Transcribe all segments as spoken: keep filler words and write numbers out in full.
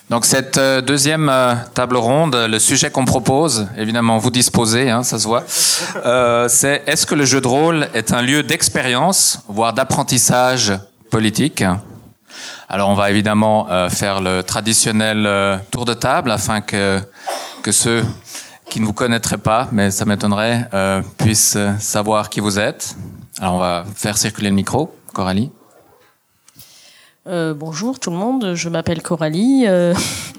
Donc cette euh, deuxième euh, table ronde, le sujet qu'on propose, évidemment vous disposez, hein, ça se voit, euh, c'est est-ce que le jeu de rôle est un lieu d'expérience, voire d'apprentissage politique ? Alors on va évidemment euh, faire le traditionnel euh, tour de table afin que, que ceux qui ne vous connaîtraient pas, mais ça m'étonnerait, euh, puissent savoir qui vous êtes. Alors on va faire circuler le micro. Coralie. Euh, bonjour tout le monde, je m'appelle Coralie. Euh...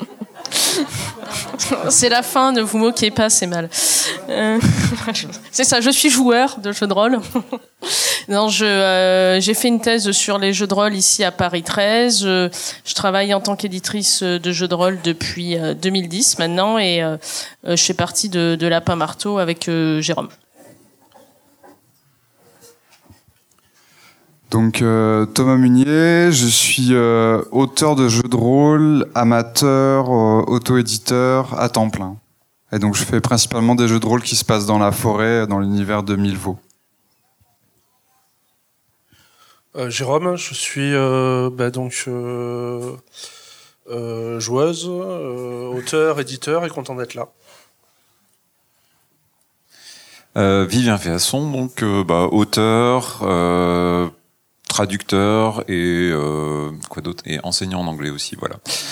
c'est la fin, ne vous moquez pas, c'est mal. Euh... c'est ça, je suis joueur de jeux de rôle. non, je, euh, j'ai fait une thèse sur les jeux de rôle ici à Paris treize. Je, je travaille en tant qu'éditrice de jeux de rôle depuis euh, deux mille dix maintenant et euh, je fais partie de, de Lapin Marteau avec euh, Jérôme. Donc euh, Thomas Munier, je suis euh, auteur de jeux de rôle, amateur, euh, auto-éditeur à temps plein. Et donc je fais principalement des jeux de rôle qui se passent dans la forêt, dans l'univers de Milvaux. Euh, Jérôme, je suis euh, bah, donc euh, euh, joueuse, euh, auteur, éditeur et content d'être là. Euh, Vivien Féasson, donc euh, bah, auteur, euh, traducteur et euh, quoi d'autre, et enseignant en anglais aussi, voilà.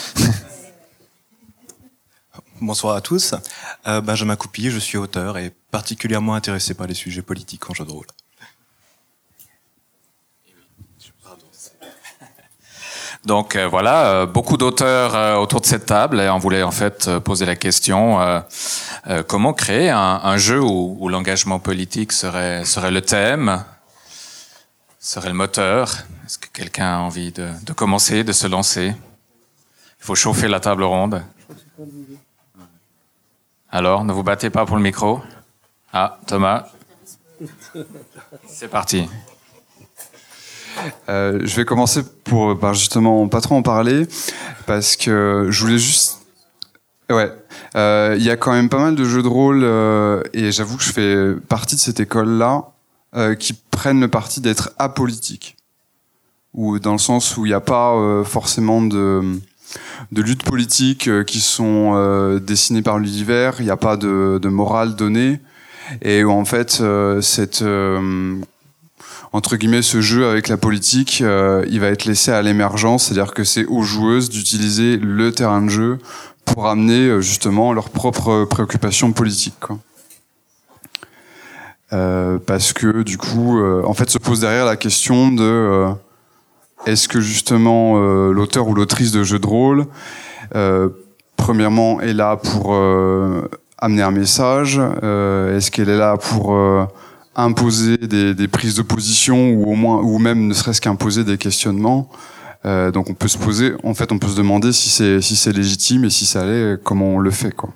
Bonsoir à tous. Euh, Benjamin Coupy, je suis auteur et particulièrement intéressé par les sujets politiques en jeu de rôle. Donc euh, voilà, euh, beaucoup d'auteurs euh, autour de cette table et on voulait en fait euh, poser la question euh, euh, comment créer un, un jeu où, où l'engagement politique serait, serait le thème, serait le moteur. Est-ce que quelqu'un a envie de, de commencer, de se lancer ? Il faut chauffer la table ronde. Alors, ne vous battez pas pour le micro. Ah, Thomas. C'est parti. Euh, je vais commencer pour bah, justement pas trop en parler parce que je voulais juste ouais il euh, y a quand même pas mal de jeux de rôle euh, et j'avoue que je fais partie de cette école là euh, qui prennent le parti d'être apolitique ou dans le sens où il n'y a pas euh, forcément de de luttes politiques euh, qui sont euh, dessinées par l'univers, il n'y a pas de, de morale donnée et où en fait euh, cette euh, entre guillemets, ce jeu avec la politique, euh, il va être laissé à l'émergence, c'est-à-dire que c'est aux joueuses d'utiliser le terrain de jeu pour amener euh, justement leurs propres préoccupations politiques, quoi. Euh, parce que du coup, euh, en fait, se pose derrière la question de euh, est-ce que justement euh, l'auteur ou l'autrice de jeu de rôle, euh, premièrement, est là pour euh, amener un message, euh, est-ce qu'elle est là pour euh, imposer des, des prises de position ou au moins ou même ne serait-ce qu'imposer des questionnements. Euh, donc on peut se poser, en fait, on peut se demander si c'est si c'est légitime et si ça l'est, comment on le fait, quoi.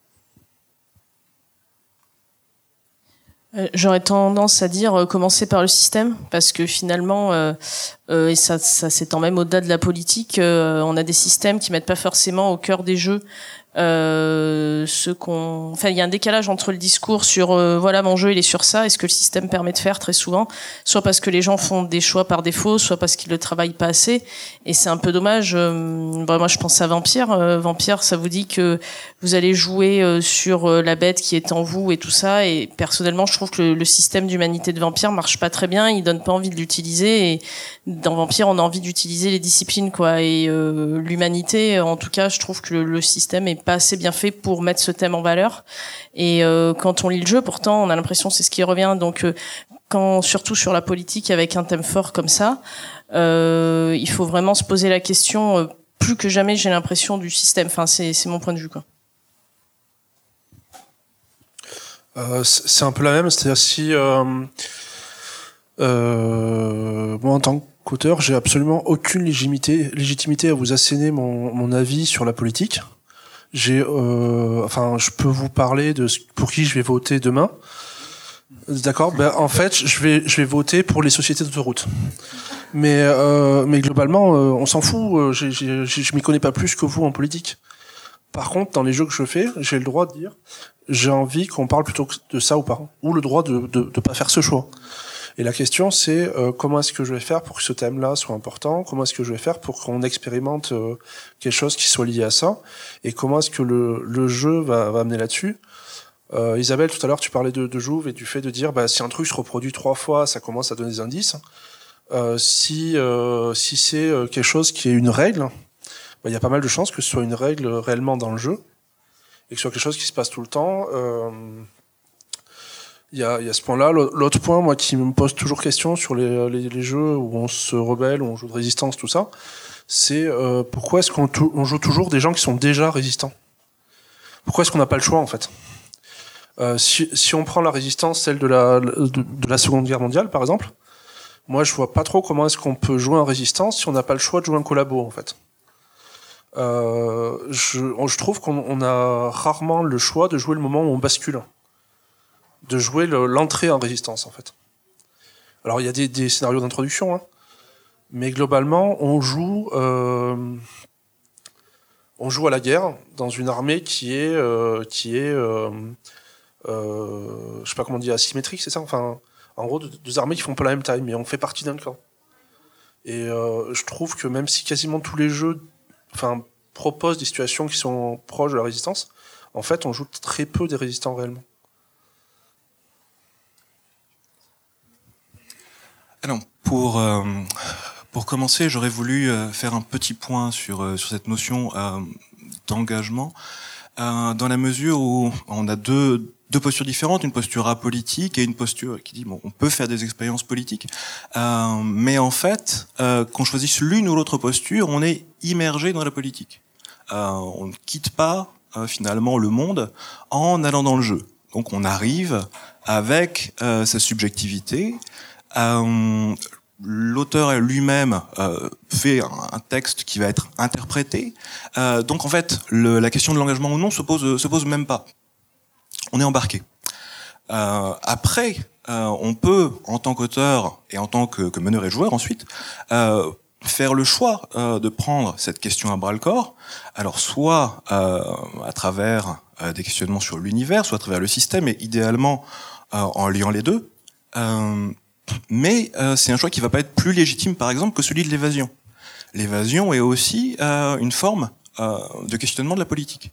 Euh, j'aurais tendance à dire euh, commencer par le système parce que finalement euh, euh, et ça, ça s'étend même au-delà de la politique, euh, on a des systèmes qui mettent pas forcément au cœur des jeux euh, ce qu'on, enfin il y a un décalage entre le discours sur euh, voilà mon jeu il est sur ça et ce que le système permet de faire très souvent, soit parce que les gens font des choix par défaut, soit parce qu'ils le travaillent pas assez et c'est un peu dommage. Euh, bah, moi je pense à Vampire. Euh, Vampire, ça vous dit que vous allez jouer euh, sur euh, la bête qui est en vous et tout ça et personnellement je trouve que le, le système d'humanité de Vampire marche pas très bien, il donne pas envie de l'utiliser et dans Vampire on a envie d'utiliser les disciplines, quoi, et euh, l'humanité en tout cas je trouve que le, le système est pas assez bien fait pour mettre ce thème en valeur et euh, quand on lit le jeu pourtant on a l'impression que c'est ce qui revient, donc euh, quand surtout sur la politique avec un thème fort comme ça euh, il faut vraiment se poser la question euh, plus que jamais j'ai l'impression du système, enfin c'est, c'est mon point de vue, quoi. Euh, c'est un peu la même, c'est-à-dire si euh, euh, moi en tant qu'auteur j'ai absolument aucune légitimité, légitimité à vous asséner mon, mon avis sur la politique. J'ai, euh, enfin, je peux vous parler de pour qui je vais voter demain. D'accord. Ben en fait, je vais, je vais voter pour les sociétés d'autoroute. Mais, euh, mais globalement, euh, on s'en fout. J'ai, j'ai, je m'y connais pas plus que vous en politique. Par contre, dans les jeux que je fais, j'ai le droit de dire, j'ai envie qu'on parle plutôt de ça ou pas, ou le droit de, de, de pas faire ce choix. Et la question, c'est euh, comment est-ce que je vais faire pour que ce thème-là soit important? Comment est-ce que je vais faire pour qu'on expérimente euh, quelque chose qui soit lié à ça? Et comment est-ce que le, le jeu va, va amener là-dessus? euh, Isabelle, tout à l'heure, tu parlais de, de Jouve et du fait de dire, bah, si un truc se reproduit trois fois, ça commence à donner des indices. Euh, si euh, si c'est quelque chose qui est une règle, bah, y a pas mal de chances que ce soit une règle réellement dans le jeu et que ce soit quelque chose qui se passe tout le temps. Euh, Il y a, il y a ce point-là. L'autre point, moi, qui me pose toujours question sur les, les, les jeux où on se rebelle, où on joue de résistance, tout ça, c'est euh, pourquoi est-ce qu'on on joue toujours des gens qui sont déjà résistants? Pourquoi est-ce qu'on n'a pas le choix, en fait? euh, si, si on prend la résistance, celle de la, de, de la Seconde Guerre mondiale, par exemple, moi, je vois pas trop comment est-ce qu'on peut jouer en résistance si on n'a pas le choix de jouer en collabo, en fait. Euh, je, je trouve qu'on on a rarement le choix de jouer le moment où on bascule. De jouer le, l'entrée en résistance, en fait. Alors, il y a des, des scénarios d'introduction, hein, mais globalement, on joue, euh, on joue à la guerre dans une armée qui est, euh, qui est, euh, euh, je sais pas comment on dit, asymétrique, c'est ça? Enfin, en gros, deux, deux armées qui font pas la même taille, mais on fait partie d'un camp. Et euh, je trouve que même si quasiment tous les jeux, enfin, proposent des situations qui sont proches de la résistance, en fait, on joue très peu des résistants réellement. Alors, pour, euh, pour commencer, j'aurais voulu euh, faire un petit point sur, euh, sur cette notion euh, d'engagement, euh, dans la mesure où on a deux, deux postures différentes, une posture apolitique et une posture qui dit bon, on peut faire des expériences politiques, euh, mais en fait, euh, qu'on choisisse l'une ou l'autre posture, on est immergé dans la politique. Euh, on ne quitte pas euh, finalement le monde en allant dans le jeu. Donc on arrive avec euh, sa subjectivité. Euh, l'auteur lui-même euh, fait un, un texte qui va être interprété. Euh, donc en fait, le, la question de l'engagement ou non se pose, se pose même pas. On est embarqué. Euh, après, euh, on peut, en tant qu'auteur et en tant que, que meneur et joueur ensuite, euh, faire le choix euh, de prendre cette question à bras-le-corps. Alors soit euh, à travers euh, des questionnements sur l'univers, soit à travers le système, et idéalement euh, en liant les deux. Euh, Mais euh, c'est un choix qui va pas être plus légitime, par exemple, que celui de l'évasion. L'évasion est aussi euh, une forme euh, de questionnement de la politique.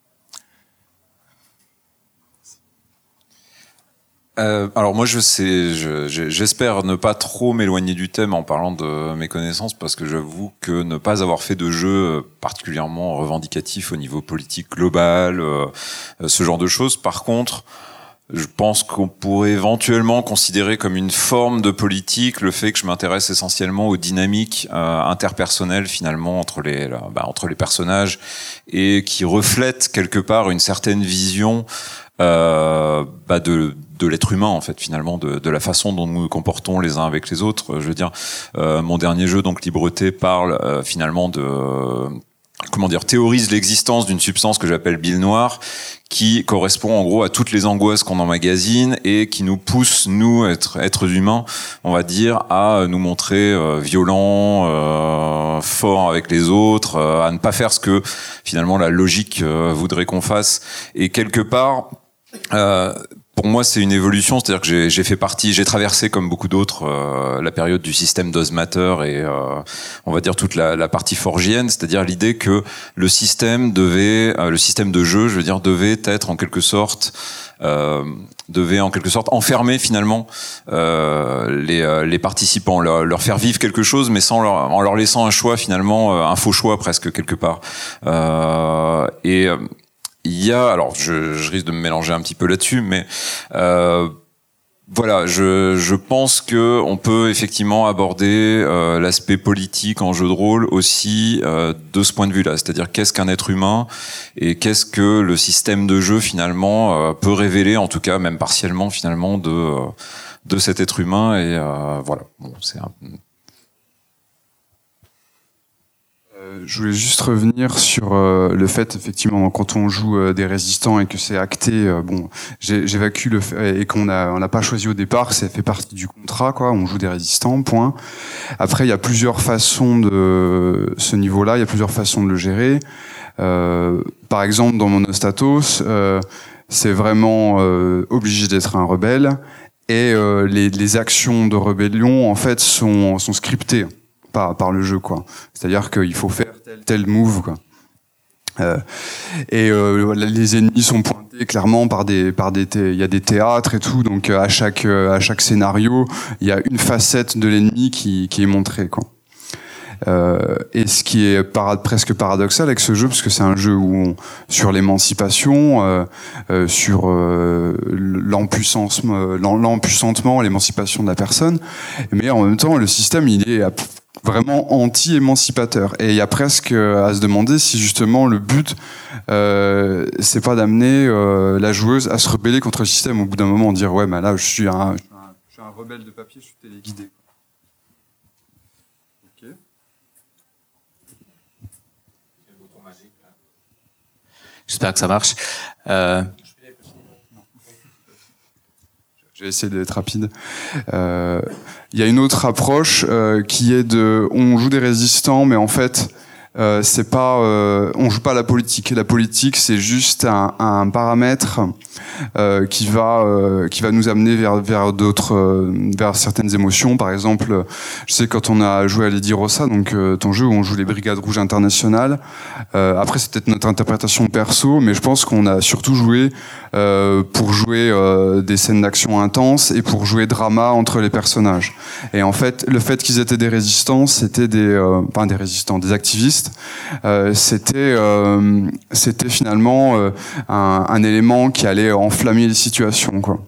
Euh, alors moi, je sais, je, j'espère ne pas trop m'éloigner du thème en parlant de mes connaissances, parce que j'avoue que ne pas avoir fait de jeu particulièrement revendicatif au niveau politique global, euh, ce genre de choses. Par contre, je pense qu'on pourrait éventuellement considérer comme une forme de politique le fait que je m'intéresse essentiellement aux dynamiques euh, interpersonnelles finalement entre les là, bah, entre les personnages, et qui reflètent quelque part une certaine vision euh, bah, de de l'être humain en fait finalement, de, de la façon dont nous nous comportons les uns avec les autres. Je veux dire, euh, mon dernier jeu donc Libreté parle euh, finalement de euh, comment dire, théorise l'existence d'une substance que j'appelle bile noire, qui correspond en gros à toutes les angoisses qu'on emmagasine et qui nous pousse, nous, être êtres humains, on va dire, à nous montrer euh, violents, euh, forts avec les autres, euh, à ne pas faire ce que finalement la logique euh, voudrait qu'on fasse. Et quelque part, euh, pour moi, c'est une évolution, c'est-à-dire que j'ai, j'ai fait partie, j'ai traversé comme beaucoup d'autres euh, la période du système d'Ozmater et euh, on va dire toute la, la partie forgienne, c'est-à-dire l'idée que le système devait, euh, le système de jeu, je veux dire, devait être en quelque sorte, euh, devait en quelque sorte enfermer finalement euh, les, euh, les participants, leur, leur faire vivre quelque chose, mais sans leur, en leur laissant un choix finalement, euh, un faux choix presque quelque part. Euh, et il y a, alors je, je risque de me mélanger un petit peu là-dessus, mais euh, voilà, je, je pense que on peut effectivement aborder euh, l'aspect politique en jeu de rôle aussi euh, de ce point de vue-là, c'est-à-dire qu'est-ce qu'un être humain et qu'est-ce que le système de jeu finalement euh, peut révéler, en tout cas même partiellement finalement de euh, de cet être humain. Et euh, voilà, bon, c'est un Je voulais juste revenir sur euh, le fait, effectivement, quand on joue euh, des résistants et que c'est acté, euh, bon, j'ai, j'évacue le fait, et qu'on a, on n'a pas choisi au départ, ça fait partie du contrat, quoi. On joue des résistants, point. Après, il y a plusieurs façons de ce niveau-là, il y a plusieurs façons de le gérer. Euh, par exemple, dans Monostatos, euh, c'est vraiment euh, obligé d'être un rebelle. et euh, les, les actions de rébellion en fait sont, sont scriptées par, par le jeu, quoi. C'est-à-dire qu'il faut faire tel, tel move, quoi. Euh, et euh, les ennemis sont pointés clairement par des par des il y a des théâtres et tout, donc à chaque à chaque scénario il y a une facette de l'ennemi qui qui est montrée, quoi. Euh, et ce qui est para- presque paradoxal avec ce jeu, parce que c'est un jeu où on, sur l'émancipation, euh, euh, sur euh, l'empuissancement, l'empuissantement, l'émancipation de la personne, mais en même temps le système il est vraiment anti-émancipateur. Et il y a presque à se demander si justement le but, euh, c'est pas d'amener euh, la joueuse à se rebeller contre le système au bout d'un moment, dire ouais, mais là je suis un, je suis un, je suis un rebelle de papier, je suis téléguidé. Ok. J'espère que ça marche. Euh... Je vais essayer d'être rapide. Euh, il y a une autre approche euh, qui est de, on joue des résistants, mais en fait, euh, c'est pas, euh, on joue pas à la politique. La politique, c'est juste un, un paramètre euh, qui va, euh, qui va nous amener vers vers d'autres, euh, vers certaines émotions. Par exemple, je sais quand on a joué à Lady Rossa, donc euh, ton jeu où on joue les Brigades Rouges internationales. Euh, après, c'est peut-être notre interprétation perso, mais je pense qu'on a surtout joué euh, pour jouer euh, des scènes d'action intenses et pour jouer drama entre les personnages. Et en fait, le fait qu'ils étaient des résistants, c'était des, euh, pas des résistants, des activistes. Euh, c'était, euh, c'était finalement euh, un, un élément qui allait enflammer les situations, quoi.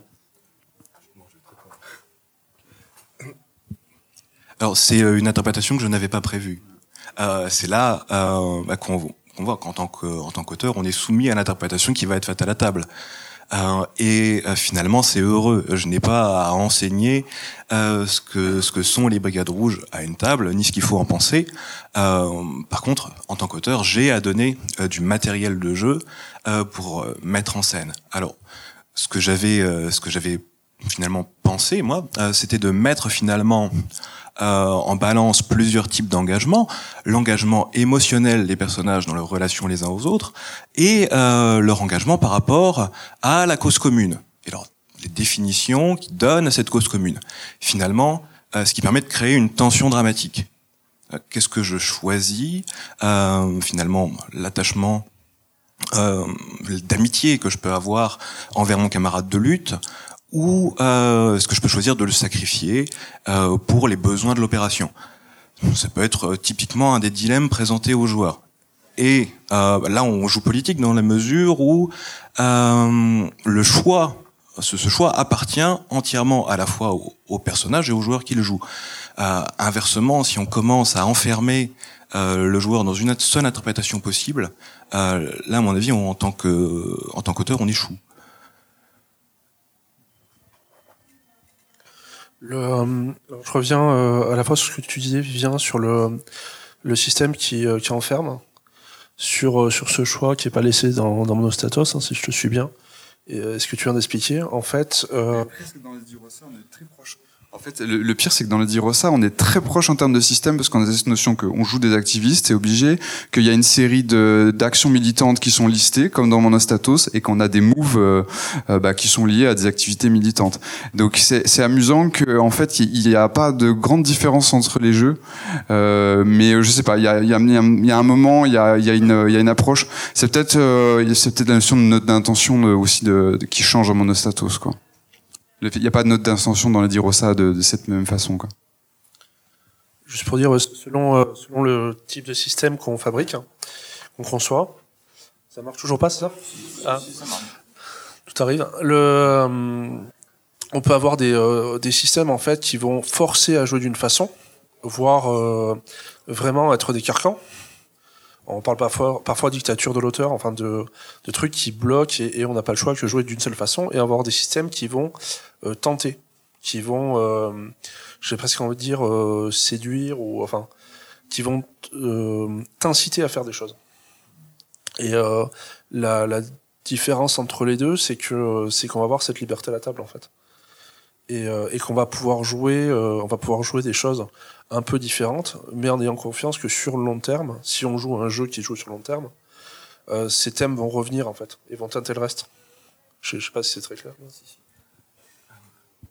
Alors c'est une interprétation que je n'avais pas prévue. Euh, c'est là euh, bah, qu'on, qu'on voit qu'en tant que, en tant qu'auteur, on est soumis à l'interprétation qui va être faite à la table. Euh, et euh, finalement, c'est heureux. Je n'ai pas à enseigner euh, ce que ce que sont les Brigades Rouges à une table, ni ce qu'il faut en penser. Euh, par contre, en tant qu'auteur, j'ai à donner euh, du matériel de jeu euh, pour euh, mettre en scène. Alors, ce que j'avais, euh, ce que j'avais finalement pensé, moi, euh, c'était de mettre finalement Euh, en balance plusieurs types d'engagement, l'engagement émotionnel des personnages dans leurs relations les uns aux autres et euh, leur engagement par rapport à la cause commune. Et alors, les définitions qui donnent à cette cause commune. Finalement, euh, ce qui permet de créer une tension dramatique. Euh, qu'est-ce que je choisis euh, finalement, l'attachement euh, d'amitié que je peux avoir envers mon camarade de lutte, ou euh, est-ce que je peux choisir de le sacrifier euh, pour les besoins de l'opération? Ça peut être euh, typiquement un des dilemmes présentés aux joueurs. Et euh, là, on joue politique dans la mesure où euh, le choix, ce, ce choix appartient entièrement à la fois aux, aux personnages et aux joueurs qui le jouent. Euh, inversement, si on commence à enfermer euh, le joueur dans une seule interprétation possible, euh, là, à mon avis, on, en tant que, en tant qu'auteur, on échoue. Le, euh, je reviens euh, à la fois sur ce que tu disais, Vivien, sur le, le système qui, euh, qui enferme, sur, euh, sur ce choix qui est pas laissé dans, dans Monostatos, hein, si je te suis bien. Et euh, ce que tu viens d'expliquer, en fait... Euh... Presque dans les Rossa, on est très proche. En fait, le, le pire, c'est que dans le Dirossa, on est très proche en termes de système parce qu'on a cette notion qu'on joue des activistes, c'est obligé, qu'il y a une série de, d'actions militantes qui sont listées, comme dans Monostatos, et qu'on a des moves euh, euh, bah, qui sont liés à des activités militantes. Donc c'est, c'est amusant qu'en fait, il n'y a pas de grande différence entre les jeux, euh, mais je sais pas, il y a, il y a, il y a un moment, il y a, il y a une, il y a une approche. C'est peut-être, euh, c'est peut-être la notion de note d'intention de, aussi de, de, qui change en Monostatos, quoi. Il n'y a pas de note d'intention dans les Dirossa de, de cette même façon, quoi. Juste pour dire, selon, selon le type de système qu'on fabrique, hein, qu'on conçoit, ça marche toujours pas, c'est ça? Ah. Tout arrive. Le, euh, on peut avoir des, euh, des systèmes en fait qui vont forcer à jouer d'une façon, voire euh, vraiment être des carcans. On parle parfois, parfois dictature de l'auteur, enfin de, de trucs qui bloquent et, et on n'a pas le choix que jouer d'une seule façon, et avoir des systèmes qui vont euh, tenter, qui vont, euh, j'ai presque envie de dire euh, séduire ou enfin, qui vont euh, t'inciter à faire des choses. Et euh, la, la différence entre les deux, c'est que c'est qu'on va avoir cette liberté à la table en fait, et, euh, et qu'on va pouvoir jouer, euh, on va pouvoir jouer des choses un peu différentes, mais en ayant confiance que sur le long terme, si on joue un jeu qui joue sur le long terme, euh, ces thèmes vont revenir en fait et vont teinter le reste. Je, je sais pas si c'est très clair.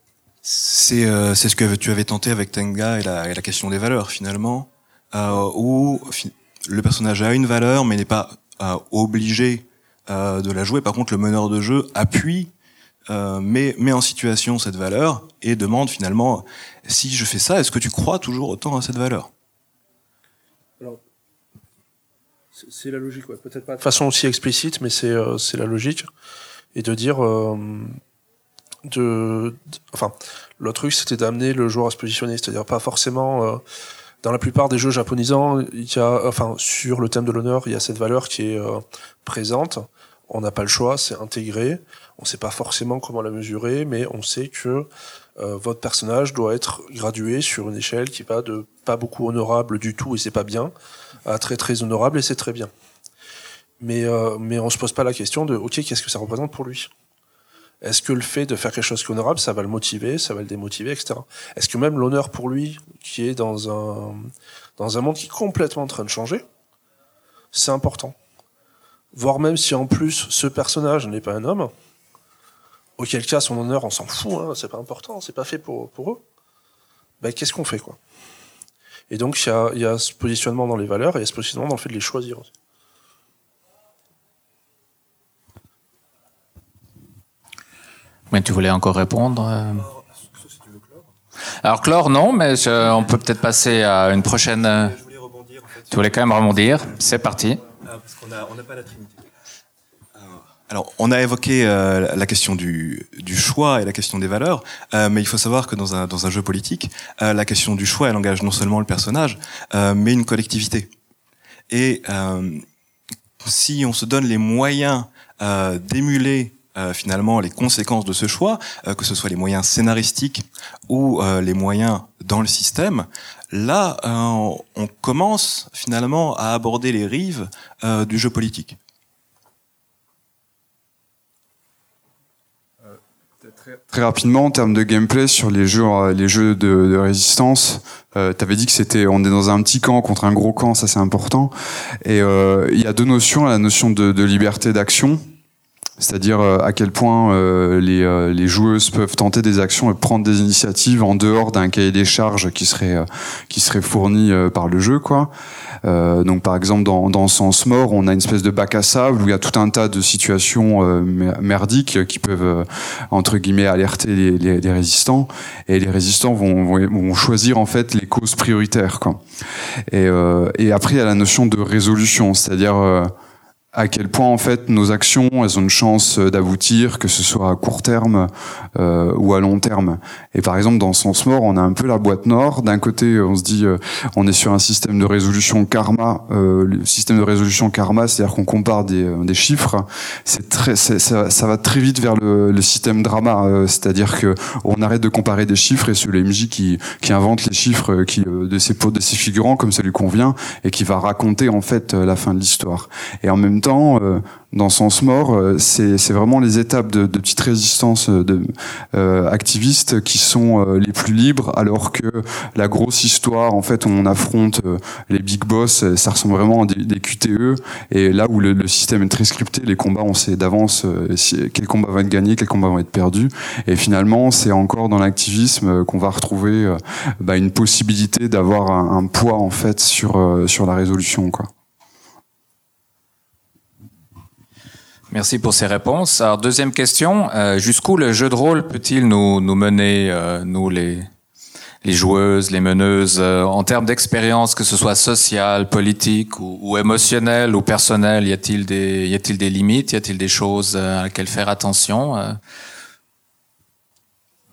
C'est euh, c'est ce que tu avais tenté avec Tenga et la, et la question des valeurs finalement, euh, où le personnage a une valeur mais n'est pas euh, obligé euh, de la jouer. Par contre, le meneur de jeu appuie, euh, met, met en situation cette valeur et demande finalement, si je fais ça, est-ce que tu crois toujours autant à cette valeur? Alors, c'est la logique, ouais. Peut-être pas de façon aussi explicite, mais c'est euh, c'est la logique. Et de dire... Euh, de, de enfin le truc c'était d'amener le joueur à se positionner, c'est-à-dire pas forcément euh, dans la plupart des jeux japonisants il y a enfin sur le thème de l'honneur il y a cette valeur qui est euh, présente, on n'a pas le choix, c'est intégré, on sait pas forcément comment la mesurer mais on sait que euh, votre personnage doit être gradué sur une échelle qui va de pas beaucoup honorable du tout et c'est pas bien à très très honorable et c'est très bien, mais euh, mais on se pose pas la question de ok qu'est-ce que ça représente pour lui. Est-ce que le fait de faire quelque chose qui est honorable, ça va le motiver, ça va le démotiver, et cetera. Est-ce que même l'honneur pour lui, qui est dans un dans un monde qui est complètement en train de changer, c'est important. Voire même si en plus ce personnage n'est pas un homme, auquel cas son honneur on s'en fout, hein, c'est pas important, c'est pas fait pour pour eux. Ben qu'est-ce qu'on fait quoi? Et donc il y a il y a ce positionnement dans les valeurs et il y a ce positionnement dans le fait de les choisir aussi. Mais tu voulais encore répondre euh... Alors clore, non, mais je, on peut peut-être passer à une prochaine... Euh... Je voulais rebondir, en fait, tu voulais quand même rebondir. C'est parti. Ah, parce qu'on a, on n'a pas la Trinité. Alors, on a évoqué euh, la question du, du choix et la question des valeurs, euh, mais il faut savoir que dans un, dans un jeu politique, euh, la question du choix, elle engage non seulement le personnage, euh, mais une collectivité. Et euh, si on se donne les moyens euh, d'émuler Euh, finalement les conséquences de ce choix, euh, que ce soit les moyens scénaristiques ou euh, les moyens dans le système, là euh, on commence finalement à aborder les rives euh, du jeu politique. Euh, très, très rapidement en termes de gameplay sur les jeux, les jeux de, de résistance, euh, t'avais dit que c'était on est dans un petit camp contre un gros camp, ça c'est important. Et il euh, y a deux notions, la notion de, de liberté d'action. C'est-à-dire euh, à quel point euh, les, euh, les joueuses peuvent tenter des actions et prendre des initiatives en dehors d'un cahier des charges qui serait euh, qui serait fourni euh, par le jeu, quoi. Euh, donc par exemple dans dans Sens Mort, on a une espèce de bac à sable où il y a tout un tas de situations euh, merdiques qui peuvent euh, entre guillemets alerter les, les, les résistants, et les résistants vont, vont vont choisir en fait les causes prioritaires, quoi. Et euh, et après il y a la notion de résolution, c'est-à-dire euh, à quel point en fait nos actions elles ont une chance d'aboutir, que ce soit à court terme euh, ou à long terme. Et par exemple dans Sens Mort, on a un peu la boîte noire. D'un côté on se dit euh, on est sur un système de résolution karma. Euh, le système de résolution karma, c'est-à-dire qu'on compare des, euh, des chiffres. C'est très c'est, ça, ça va très vite vers le, le système drama, euh, c'est-à-dire que on arrête de comparer des chiffres et c'est le M J qui qui invente les chiffres qui euh, de ses de ses figurants comme ça lui convient et qui va raconter en fait la fin de l'histoire. Et en même temps, euh, dans Sens Mort, euh, c'est, c'est vraiment les étapes de, de petites résistances de, euh, activistes qui sont euh, les plus libres, alors que la grosse histoire, en fait, où on affronte euh, les big boss, ça ressemble vraiment à des, des Q T E. Et là où le, le système est très scripté, les combats, on sait d'avance euh, si, quel combat va être gagné, quel combat va être perdu. Et finalement, c'est encore dans l'activisme euh, qu'on va retrouver euh, bah, une possibilité d'avoir un, un poids en fait sur euh, sur la résolution, quoi. Merci pour ces réponses. Alors, deuxième question, euh, jusqu'où le jeu de rôle peut-il nous, nous mener, euh, nous les, les joueuses, les meneuses, euh, en termes d'expérience, que ce soit sociale, politique ou, ou émotionnelle ou personnelle, y a-t-il des, y a-t-il des limites, y a-t-il des choses à laquelle faire attention euh... Vivien ?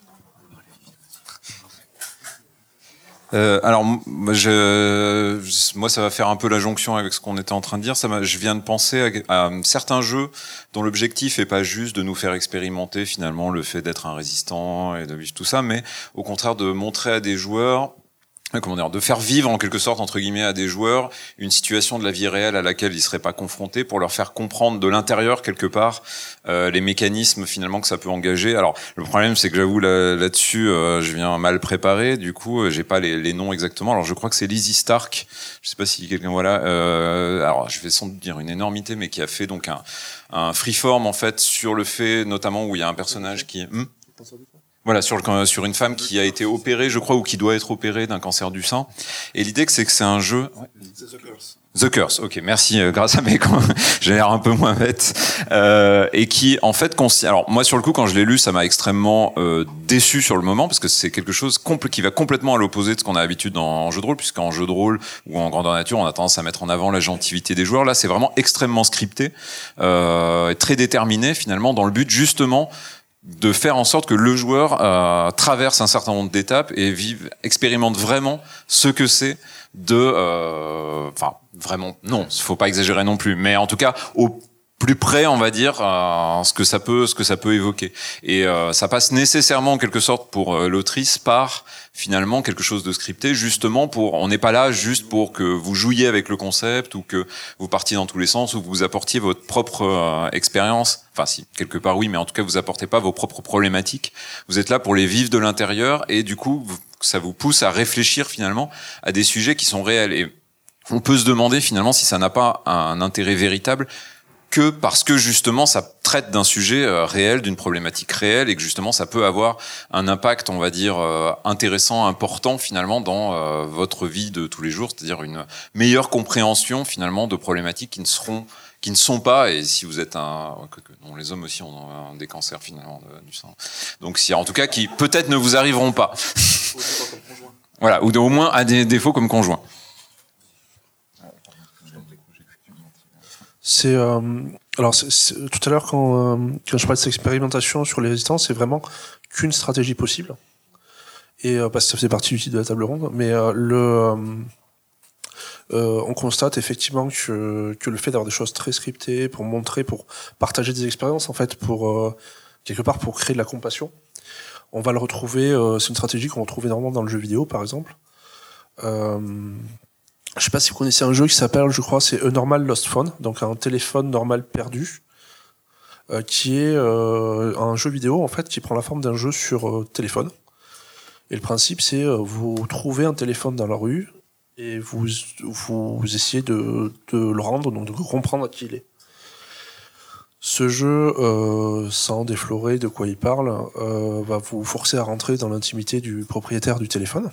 Euh, alors, je, moi, ça va faire un peu la jonction avec ce qu'on était en train de dire. Ça m'a, je viens de penser à, à certains jeux dont l'objectif est pas juste de nous faire expérimenter finalement le fait d'être un résistant et de vivre tout ça, mais au contraire de montrer à des joueurs comment dire, de faire vivre en quelque sorte entre guillemets à des joueurs une situation de la vie réelle à laquelle ils seraient pas confrontés, pour leur faire comprendre de l'intérieur quelque part euh, les mécanismes finalement que ça peut engager. Alors le problème c'est que j'avoue là, là-dessus euh, je viens mal préparé, du coup euh, j'ai pas les, les noms exactement. Alors je crois que c'est Lizzie Stark, je sais pas si quelqu'un voilà. Euh, alors je vais sans doute dire une énormité, mais qui a fait donc un, un freeform en fait sur le fait notamment où il y a un personnage qui hmm Voilà, sur, le, sur une femme qui a été opérée, je crois, ou qui doit être opérée d'un cancer du sein. Et l'idée, c'est que c'est un jeu... Ouais. The Curse. The Curse, ok, merci, euh, grâce à mes... j'ai l'air un peu moins bête. Euh, et qui, en fait... Consi... Alors, moi, sur le coup, quand je l'ai lu, ça m'a extrêmement euh, déçu sur le moment, parce que c'est quelque chose compl- qui va complètement à l'opposé de ce qu'on a l'habitude en, en jeu de rôle, puisqu'en jeu de rôle ou en grandeur nature, on a tendance à mettre en avant la gentilité des joueurs. Là, c'est vraiment extrêmement scripté, euh, et très déterminé, finalement, dans le but, justement... de faire en sorte que le joueur euh, traverse un certain nombre d'étapes et vive, expérimente vraiment ce que c'est de, euh, enfin vraiment non, il faut pas exagérer non plus, mais en tout cas au plus près, on va dire, euh, ce que ça peut, ce que ça peut évoquer. Et euh, ça passe nécessairement en quelque sorte pour euh, l'autrice par finalement quelque chose de scripté, justement pour, on n'est pas là juste pour que vous jouiez avec le concept ou que vous partiez dans tous les sens ou que vous apportiez votre propre euh, expérience. Enfin, si, quelque part oui, mais en tout cas, vous apportez pas vos propres problématiques. Vous êtes là pour les vivre de l'intérieur et du coup, vous, ça vous pousse à réfléchir finalement à des sujets qui sont réels. Et on peut se demander finalement si ça n'a pas un intérêt véritable que parce que justement ça traite d'un sujet euh, réel, d'une problématique réelle, et que justement ça peut avoir un impact, on va dire, euh, intéressant, important finalement dans euh, votre vie de tous les jours, c'est-à-dire une meilleure compréhension finalement de problématiques qui ne seront, qui ne sont pas, et si vous êtes un, que, que, non, les hommes aussi ont, ont des cancers finalement de, du sein, donc si en tout cas qui peut-être ne vous arriveront pas, voilà, ou au moins à des défauts comme conjoint. C'est euh, alors c'est, c'est, tout à l'heure quand euh, quand je parlais de cette expérimentation sur les résistances, c'est vraiment qu'une stratégie possible, et euh, parce que ça faisait partie du titre de la table ronde, mais euh, le euh, euh, on constate effectivement que que le fait d'avoir des choses très scriptées pour montrer, pour partager des expériences en fait, pour euh, quelque part pour créer de la compassion, on va le retrouver. Euh, c'est une stratégie qu'on retrouve énormément dans le jeu vidéo par exemple. Euh, Je sais pas si vous connaissez un jeu qui s'appelle, je crois, c'est A Normal Lost Phone, donc un téléphone normal perdu, euh, qui est euh, un jeu vidéo en fait qui prend la forme d'un jeu sur euh, téléphone. Et le principe, c'est euh, vous trouvez un téléphone dans la rue et vous vous, vous essayez de, de le rendre, donc de comprendre à qui il est. Ce jeu, euh, sans déflorer de quoi il parle, euh, va vous forcer à rentrer dans l'intimité du propriétaire du téléphone.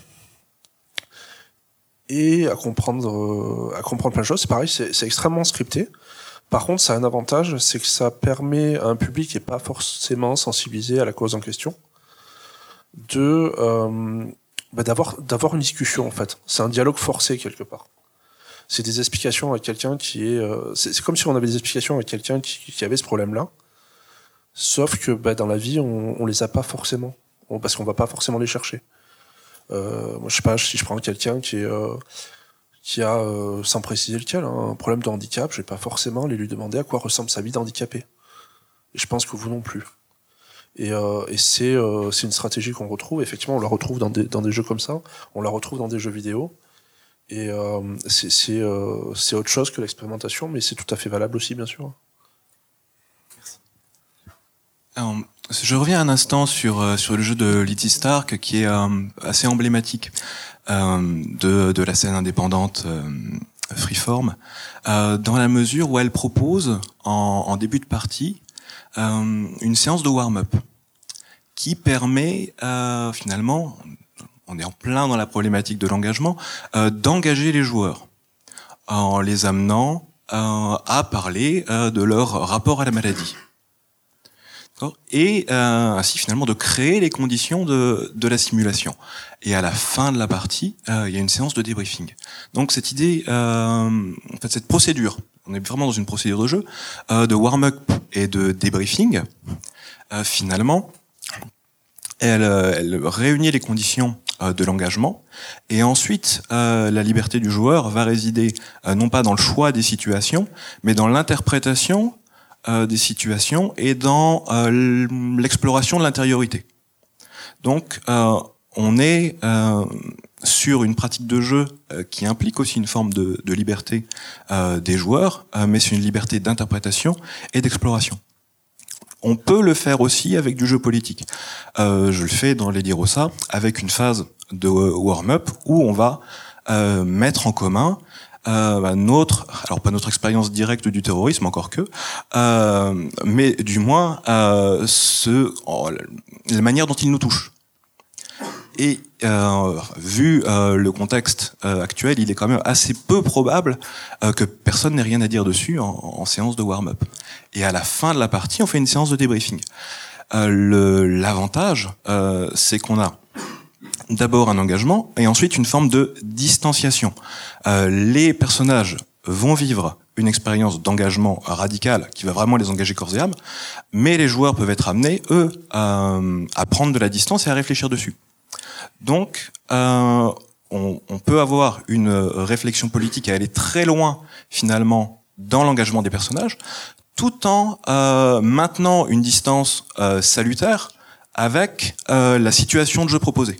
Et à comprendre, euh, à comprendre plein de choses. C'est pareil, c'est, c'est extrêmement scripté. Par contre, ça a un avantage, c'est que ça permet à un public qui n'est pas forcément sensibilisé à la cause en question de euh, bah d'avoir d'avoir une discussion en fait. C'est un dialogue forcé quelque part. C'est des explications à quelqu'un qui est. Euh, c'est, c'est comme si on avait des explications à quelqu'un qui, qui avait ce problème-là. Sauf que bah, dans la vie, on, on les a pas forcément, on, parce qu'on va pas forcément les chercher. Euh, moi, je sais pas, si je prends quelqu'un qui est euh, qui a, euh, sans préciser lequel, hein, un problème de handicap, je vais pas forcément aller lui demander à quoi ressemble sa vie d'handicapé. Et je pense que vous non plus. Et, euh, et c'est euh, c'est une stratégie qu'on retrouve. Effectivement, on la retrouve dans des dans des jeux comme ça. On la retrouve dans des jeux vidéo. Et euh, c'est c'est euh, c'est autre chose que l'expérimentation, mais c'est tout à fait valable aussi, bien sûr. Merci. Alors, je reviens un instant sur euh, sur le jeu de Lizzie Stark, qui est euh, assez emblématique euh, de de la scène indépendante euh, freeform, euh, dans la mesure où elle propose en, en début de partie euh, une séance de warm-up qui permet euh, finalement, on est en plein dans la problématique de l'engagement, euh, d'engager les joueurs en les amenant euh, à parler euh, de leur rapport à la maladie. Et euh, ainsi finalement de créer les conditions de, de la simulation. Et à la fin de la partie, euh, il y a une séance de débriefing. Donc cette idée, euh, en fait cette procédure, on est vraiment dans une procédure de jeu, euh, de warm-up et de débriefing, euh, finalement, elle, elle réunit les conditions euh, de l'engagement, et ensuite euh, la liberté du joueur va résider euh, non pas dans le choix des situations, mais dans l'interprétation Euh, des situations et dans euh, l'exploration de l'intériorité. Donc, euh, on est euh, sur une pratique de jeu euh, qui implique aussi une forme de, de liberté euh, des joueurs, euh, mais c'est une liberté d'interprétation et d'exploration. On peut le faire aussi avec du jeu politique. Euh, je le fais dans Lady Rossa avec une phase de warm-up où on va euh, mettre en commun euh, bah, notre, alors pas notre expérience directe du terrorisme, encore que, euh, mais du moins euh, ce, oh, la manière dont il nous touche. Et euh, vu euh, le contexte euh, actuel, il est quand même assez peu probable euh, que personne n'ait rien à dire dessus en, en séance de warm-up. Et à la fin de la partie, on fait une séance de débriefing. Euh, le, l'avantage, euh, c'est qu'on a d'abord un engagement et ensuite une forme de distanciation. Euh, les personnages vont vivre une expérience d'engagement radical qui va vraiment les engager corps et âme, mais les joueurs peuvent être amenés, eux, à, à prendre de la distance et à réfléchir dessus. Donc, euh, on, on peut avoir une réflexion politique à aller très loin, finalement, dans l'engagement des personnages, tout en euh, maintenant une distance euh, salutaire avec euh, la situation de jeu proposée.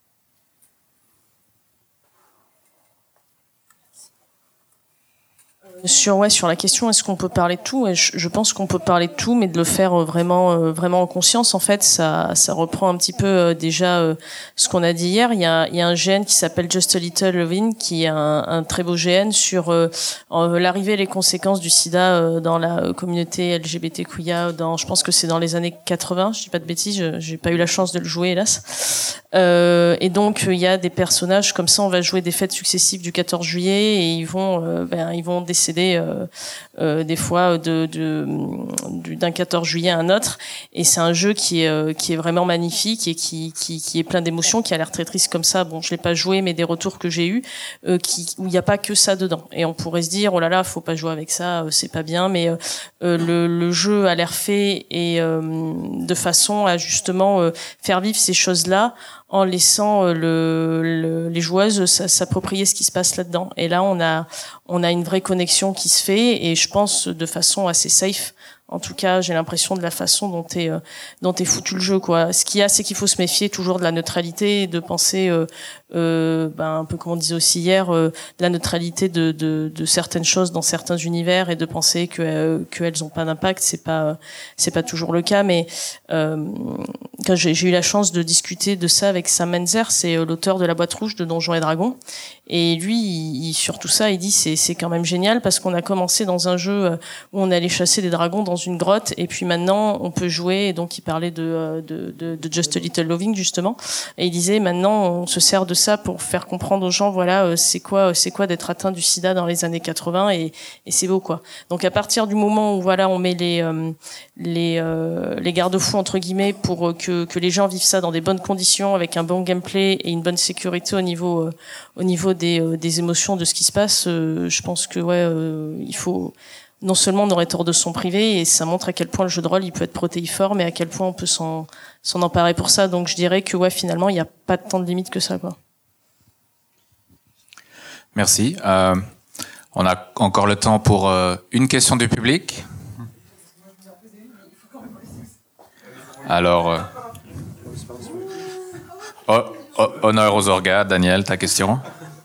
Sur ouais sur la question est-ce qu'on peut parler de tout, et je, je pense qu'on peut parler de tout, mais de le faire vraiment euh, vraiment en conscience. En fait, ça ça reprend un petit peu euh, déjà euh, ce qu'on a dit hier. Il y a il y a un G N qui s'appelle Just a Little Lovin', qui est un, un très beau G N sur euh, l'arrivée et les conséquences du SIDA euh, dans la communauté L G B T Q I A. Dans je pense que c'est dans les années quatre-vingts. Je dis pas de bêtises. Je, j'ai pas eu la chance de le jouer, hélas. Euh, et donc il y a des personnages comme ça. On va jouer des fêtes successives du quatorze juillet et ils vont euh, ben ils vont décéder Euh, euh, des fois de, de, de d'un quatorze juillet à un autre, et c'est un jeu qui est euh, qui est vraiment magnifique et qui qui qui est plein d'émotions, qui a l'air très triste comme ça. Bon, je l'ai pas joué, mais des retours que j'ai eu euh, qui où il y a pas que ça dedans, et on pourrait se dire oh là là, faut pas jouer avec ça, euh, c'est pas bien, mais euh, le le jeu a l'air fait et euh, de façon à justement euh, faire vivre ces choses-là en laissant le, le, les joueuses s'approprier ce qui se passe là-dedans. Et là, on a, on a une vraie connexion qui se fait, et je pense de façon assez safe. En tout cas, j'ai l'impression de la façon dont est euh, dont est foutu le jeu, quoi. Ce qu'il y a, c'est qu'il faut se méfier toujours de la neutralité et de penser, euh, euh, ben un peu comme on disait aussi hier, euh, de la neutralité de, de de certaines choses dans certains univers, et de penser que euh, qu'elles ont pas d'impact. C'est pas c'est pas toujours le cas, mais euh, quand j'ai, j'ai eu la chance de discuter de ça avec Sam Menzer, c'est euh, l'auteur de La Boîte Rouge de Donjons et Dragons, et lui, il, il, sur tout ça, il dit c'est c'est quand même génial parce qu'on a commencé dans un jeu où on allait chasser des dragons dans une grotte, et puis maintenant on peut jouer, et donc il parlait de, de, de, de Just a Little Loving justement, et il disait maintenant on se sert de ça pour faire comprendre aux gens voilà c'est quoi c'est quoi d'être atteint du sida dans les années quatre-vingts, et, et c'est beau, quoi. Donc à partir du moment où voilà on met les euh, les euh, les garde-fous entre guillemets pour que que les gens vivent ça dans des bonnes conditions avec un bon gameplay et une bonne sécurité au niveau euh, au niveau des euh, des émotions de ce qui se passe, euh, je pense que ouais euh, il faut non seulement on aurait tort de s'en priver, et ça montre à quel point le jeu de rôle il peut être protéiforme et à quel point on peut s'en s'en emparer pour ça. Donc je dirais que ouais finalement il n'y a pas tant de limite que ça, quoi. Merci. Euh, on a encore le temps pour euh, une question du public. Alors, euh, oh, oh, honneur aux orgas. Daniel, ta question?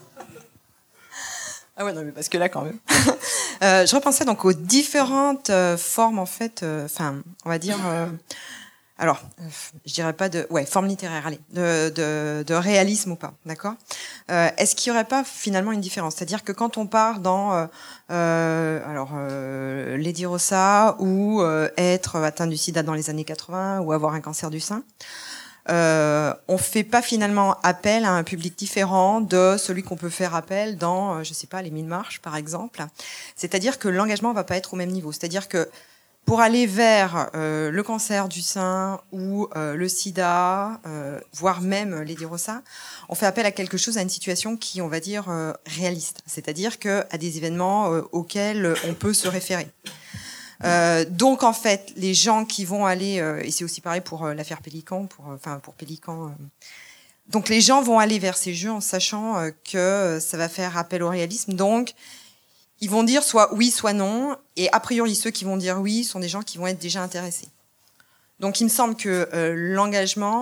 Ah ouais, non, mais parce que là, quand même. euh, je repensais donc aux différentes euh, formes, en fait, enfin, euh, on va dire, euh, alors, euh, je dirais pas de, ouais, forme littéraire, allez, de, de, de réalisme ou pas, d'accord. euh, Est-ce qu'il y aurait pas finalement une différence? C'est-à-dire que quand on part dans, euh, euh, alors, euh, Lady Rossa, ou euh, être atteint du sida dans les années quatre-vingts, ou avoir un cancer du sein, Euh, on fait pas finalement appel à un public différent de celui qu'on peut faire appel dans, euh, je sais pas, les mille marches par exemple. C'est-à-dire que l'engagement va pas être au même niveau. C'est-à-dire que pour aller vers euh, le cancer du sein ou euh, le sida, euh, voire même Lady Rossa, on fait appel à quelque chose, à une situation qui, on va dire, euh, réaliste. C'est-à-dire que à des événements euh, auxquels on peut se référer. Euh, donc en fait, les gens qui vont aller, euh, et c'est aussi pareil pour euh, l'affaire Pélican, pour enfin euh, pour Pélican. Euh, donc les gens vont aller vers ces jeux en sachant euh, que euh, ça va faire appel au réalisme. Donc ils vont dire soit oui, soit non. Et a priori, ceux qui vont dire oui sont des gens qui vont être déjà intéressés. Donc il me semble que euh, l'engagement,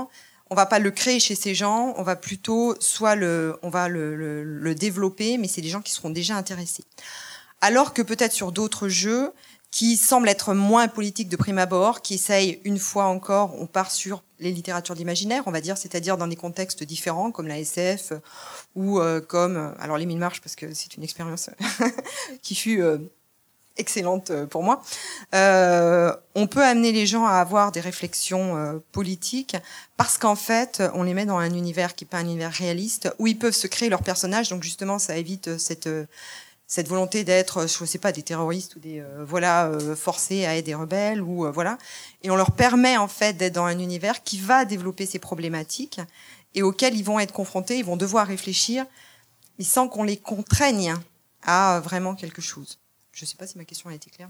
on va pas le créer chez ces gens, on va plutôt soit le, on va le, le, le développer, mais c'est des gens qui seront déjà intéressés. Alors que peut-être sur d'autres jeux qui semblent être moins politiques de prime abord, qui essayent une fois encore, on part sur les littératures d'imaginaire, on va dire, c'est-à-dire dans des contextes différents comme la S F ou euh, comme, alors les Mille Marches parce que c'est une expérience qui fut euh, excellente pour moi. Euh, on peut amener les gens à avoir des réflexions euh, politiques parce qu'en fait, on les met dans un univers qui n'est pas un univers réaliste où ils peuvent se créer leurs personnages. Donc justement, ça évite cette cette volonté d'être, je sais pas, des terroristes ou des euh, voilà euh, forcés à être des rebelles ou euh, voilà. Et on leur permet en fait d'être dans un univers qui va développer ces problématiques et auxquelles ils vont être confrontés, ils vont devoir réfléchir, mais sans qu'on les contraigne à vraiment quelque chose. Je sais pas si ma question a été claire. Mais...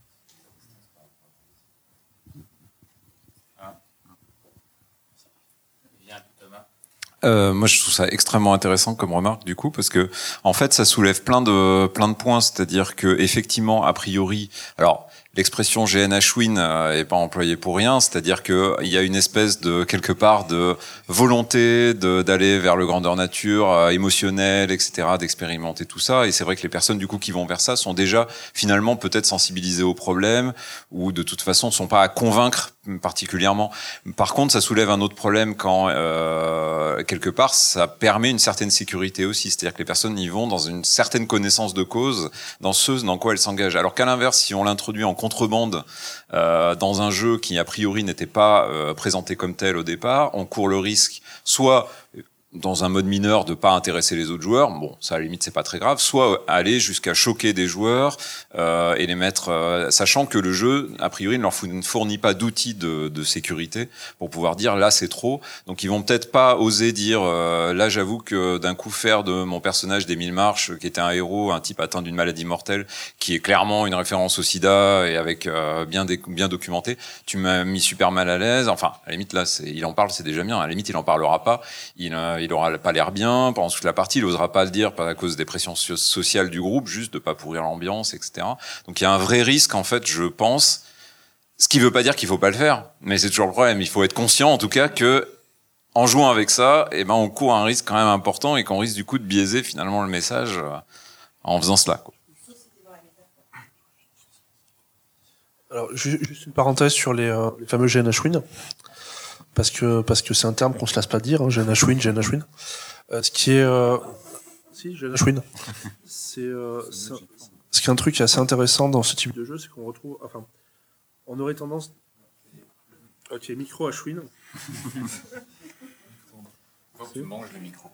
Euh, moi, je trouve ça extrêmement intéressant comme remarque du coup, parce que en fait, ça soulève plein de plein de points. C'est-à-dire que effectivement, a priori, alors l'expression G N H Win euh, est pas employée pour rien. C'est-à-dire que il y a une espèce de quelque part de volonté de d'aller vers le grandeur nature, euh, émotionnel, et cetera, d'expérimenter tout ça. Et c'est vrai que les personnes du coup qui vont vers ça sont déjà finalement peut-être sensibilisées au problème ou de toute façon sont pas à convaincre particulièrement. Par contre, ça soulève un autre problème quand euh, quelque part ça permet une certaine sécurité aussi, c'est-à-dire que les personnes y vont dans une certaine connaissance de cause, dans ce dans quoi elles s'engagent. Alors qu'à l'inverse, si on l'introduit en contrebande euh, dans un jeu qui a priori n'était pas euh, présenté comme tel au départ, on court le risque soit dans un mode mineur de pas intéresser les autres joueurs, bon ça à la limite c'est pas très grave, soit aller jusqu'à choquer des joueurs euh, et les mettre, euh, sachant que le jeu a priori ne leur fournit pas d'outils de, de sécurité pour pouvoir dire là c'est trop, donc ils vont peut-être pas oser dire euh, là j'avoue que d'un coup faire de mon personnage des Mille Marches qui était un héros, un type atteint d'une maladie mortelle qui est clairement une référence au sida et avec euh, bien dé- bien documenté, tu m'as mis super mal à l'aise, enfin à la limite là c'est, il en parle c'est déjà bien, à la limite il en parlera pas, il euh, il aura pas l'air bien pendant toute la partie, il osera pas le dire par à cause des pressions so- sociales du groupe, juste de pas pourrir l'ambiance, et cetera. Donc il y a un vrai risque en fait, je pense. Ce qui veut pas dire qu'il faut pas le faire, mais c'est toujours le problème. Il faut être conscient en tout cas que en jouant avec ça, eh ben on court un risque quand même important et qu'on risque du coup de biaiser finalement le message euh, en faisant cela, quoi. Alors juste une parenthèse sur les, euh, les fameux G N H Win. Parce que parce que c'est un terme qu'on se lasse pas de dire, hein, G N H Win, G N H Win. Euh, ce qui est, euh... si G N H Win. C'est, euh, c'est ce qui est un truc assez intéressant dans ce type de jeu, c'est qu'on retrouve, enfin, on aurait tendance, ok, micro H Win. Tu manges le micro.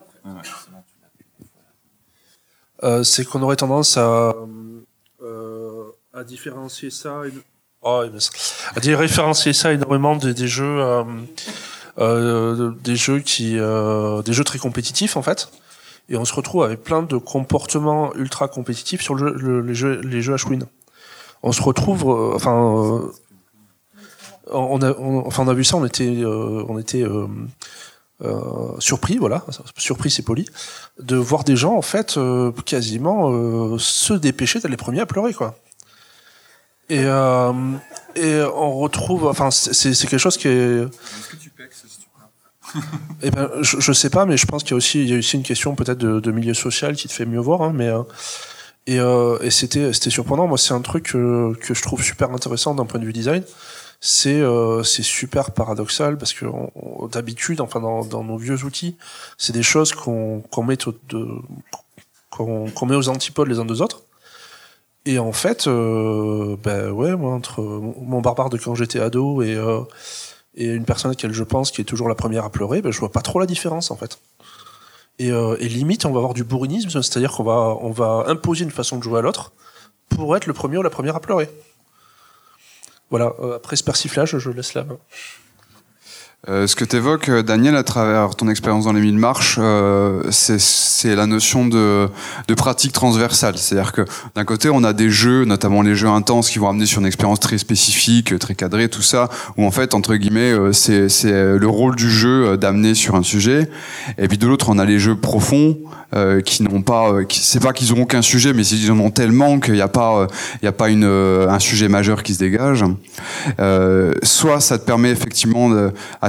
Euh, c'est qu'on aurait tendance à euh, à différencier ça. Et... Oh, à différencier ça énormément des, des jeux, euh, euh, des jeux qui, euh, des jeux très compétitifs en fait, et on se retrouve avec plein de comportements ultra compétitifs sur le jeu, le, les jeux, les jeux H-Win. On se retrouve, euh, enfin, euh, on a, on, enfin, on a vu ça, on était, euh, on était euh, euh, surpris, voilà, surpris c'est poli, de voir des gens en fait euh, quasiment euh, se dépêcher d'être les premiers à pleurer, quoi. Et, euh, et on retrouve, enfin, c'est, c'est quelque chose qui est. Est-ce que tu pexes si tu peux? Eh ben, je, je sais pas, mais je pense qu'il y a aussi, il y a aussi une question peut-être de, de milieu social qui te fait mieux voir, hein, mais euh, et, euh, et c'était, c'était surprenant. Moi, c'est un truc que, que je trouve super intéressant d'un point de vue design. C'est, euh, c'est super paradoxal parce que on, on, d'habitude, enfin, dans, dans nos vieux outils, c'est des choses qu'on, qu'on met au, de, qu'on, qu'on met aux antipodes les uns des autres. Et en fait, euh, ben ouais, moi, entre mon barbare de quand j'étais ado et, euh, et une personne à laquelle je pense qui est toujours la première à pleurer, ben je vois pas trop la différence en fait. Et, euh, et limite, on va avoir du bourrinisme, c'est-à-dire qu'on va, on va imposer une façon de jouer à l'autre pour être le premier ou la première à pleurer. Voilà, euh, après ce persiflage, je laisse la main. Euh, ce que tu évoques, Daniel, à travers ton expérience dans les Mille Marches, euh, c'est, c'est la notion de, de pratique transversale. C'est-à-dire que d'un côté, on a des jeux, notamment les jeux intenses, qui vont amener sur une expérience très spécifique, très cadrée, tout ça, où en fait, entre guillemets, euh, c'est, c'est le rôle du jeu d'amener sur un sujet. Et puis de l'autre, on a les jeux profonds, euh, qui n'ont pas, euh, qui, c'est pas qu'ils n'ont aucun sujet, mais ils en ont tellement qu'il n'y a pas, il euh, y a pas une, euh, un sujet majeur qui se dégage. Euh, soit ça te permet effectivement de, à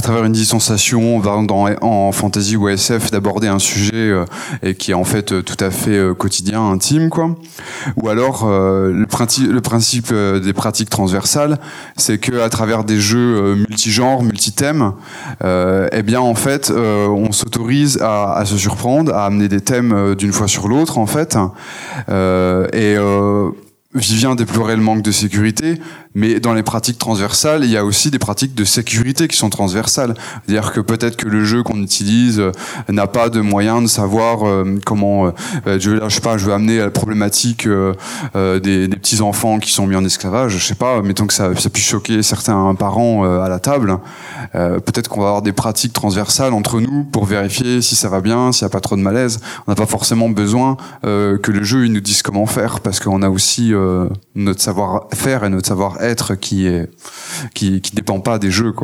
à travers une distanciation, dans, dans, en fantasy ou S F, d'aborder un sujet euh, et qui est en fait euh, tout à fait euh, quotidien, intime, quoi. Ou alors euh, le, principe, le principe euh, des pratiques transversales, c'est que à travers des jeux euh, multigenres, multithèmes, euh, eh bien en fait, euh, on s'autorise à, à se surprendre, à amener des thèmes euh, d'une fois sur l'autre, en fait, euh, et euh, Vivien déplorait le manque de sécurité, mais dans les pratiques transversales, il y a aussi des pratiques de sécurité qui sont transversales. C'est-à-dire que peut-être que le jeu qu'on utilise euh, n'a pas de moyen de savoir euh, comment... Euh, je, je sais pas, je veux amener à la problématique euh, euh, des, des petits-enfants qui sont mis en esclavage, je sais pas, mettons que ça, ça puisse choquer certains parents euh, à la table. Euh, peut-être qu'on va avoir des pratiques transversales entre nous pour vérifier si ça va bien, s'il n'y a pas trop de malaise. On n'a pas forcément besoin euh, que le jeu il nous dise comment faire, parce qu'on a aussi... Euh, Euh, notre savoir-faire et notre savoir-être qui est qui qui dépend pas des jeux, quoi.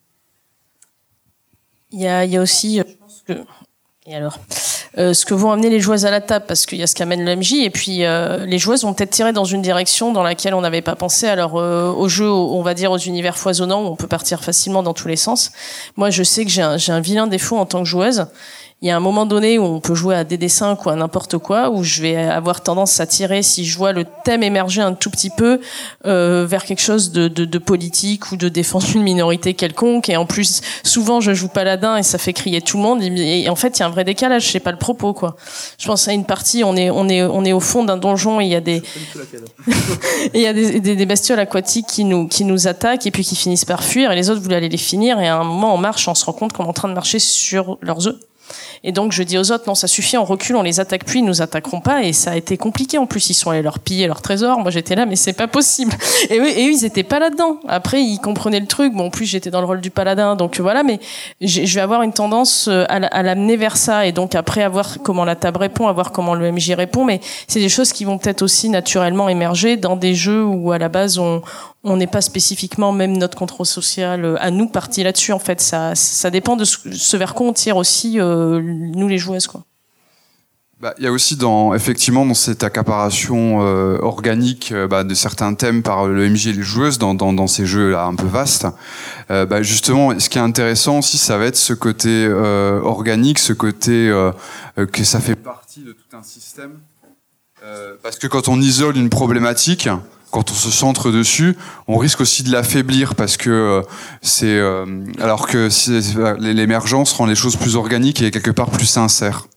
Il y a il y a aussi, je pense que et alors euh, ce que vont amener les joueuses à la table, parce qu'il y a ce qu'amène l'O M J, et puis euh, les joueuses vont peut-être tirer dans une direction dans laquelle on n'avait pas pensé. Alors euh, au jeu, on va dire aux univers foisonnants, où on peut partir facilement dans tous les sens. Moi, je sais que j'ai un, j'ai un vilain défaut en tant que joueuse. Il y a un moment donné où on peut jouer à des dessins ou à n'importe quoi, où je vais avoir tendance à tirer, si je vois le thème émerger un tout petit peu, euh, vers quelque chose de, de, de politique ou de défense d'une minorité quelconque. Et en plus, souvent, je joue paladin et ça fait crier tout le monde. Et en fait, il y a un vrai décalage. Je sais pas le propos, quoi. Je pense à une partie, on est, on est, on est au fond d'un donjon et il y a des, et il y a des, des, des bestioles aquatiques qui nous, qui nous attaquent et puis qui finissent par fuir. Et les autres voulaient aller les finir. Et à un moment, on marche, on se rend compte qu'on est en train de marcher sur leurs œufs. Et donc je dis aux autres, non, ça suffit, on recule, on les attaque plus, ils nous attaqueront pas. Et ça a été compliqué en plus, ils sont allés leur piller leur trésor. Moi j'étais là, mais c'est pas possible. Et eux, et eux ils étaient pas là-dedans. Après ils comprenaient le truc. Bon, en plus j'étais dans le rôle du paladin, donc voilà. Mais je vais avoir une tendance à, à l'amener vers ça. Et donc après à voir comment la table répond, à voir comment le M J répond. Mais c'est des choses qui vont peut-être aussi naturellement émerger dans des jeux où à la base on on n'est pas spécifiquement, même notre contrôle social à nous, parti là-dessus, en fait. Ça, ça dépend de ce, ce vers quoi on tire aussi, euh, nous les joueuses, quoi. Bah, il y a aussi dans, effectivement, dans cette accaparation euh, organique euh, bah, de certains thèmes par le M J et les joueuses dans, dans, dans ces jeux-là un peu vastes. Euh, bah, justement, ce qui est intéressant aussi, ça va être ce côté euh, organique, ce côté euh, euh, que ça fait partie de tout un système. Euh, parce que quand on isole une problématique, quand on se centre dessus, on risque aussi de l'affaiblir parce que euh, c'est euh, alors que c'est, l'émergence rend les choses plus organiques et quelque part plus sincères.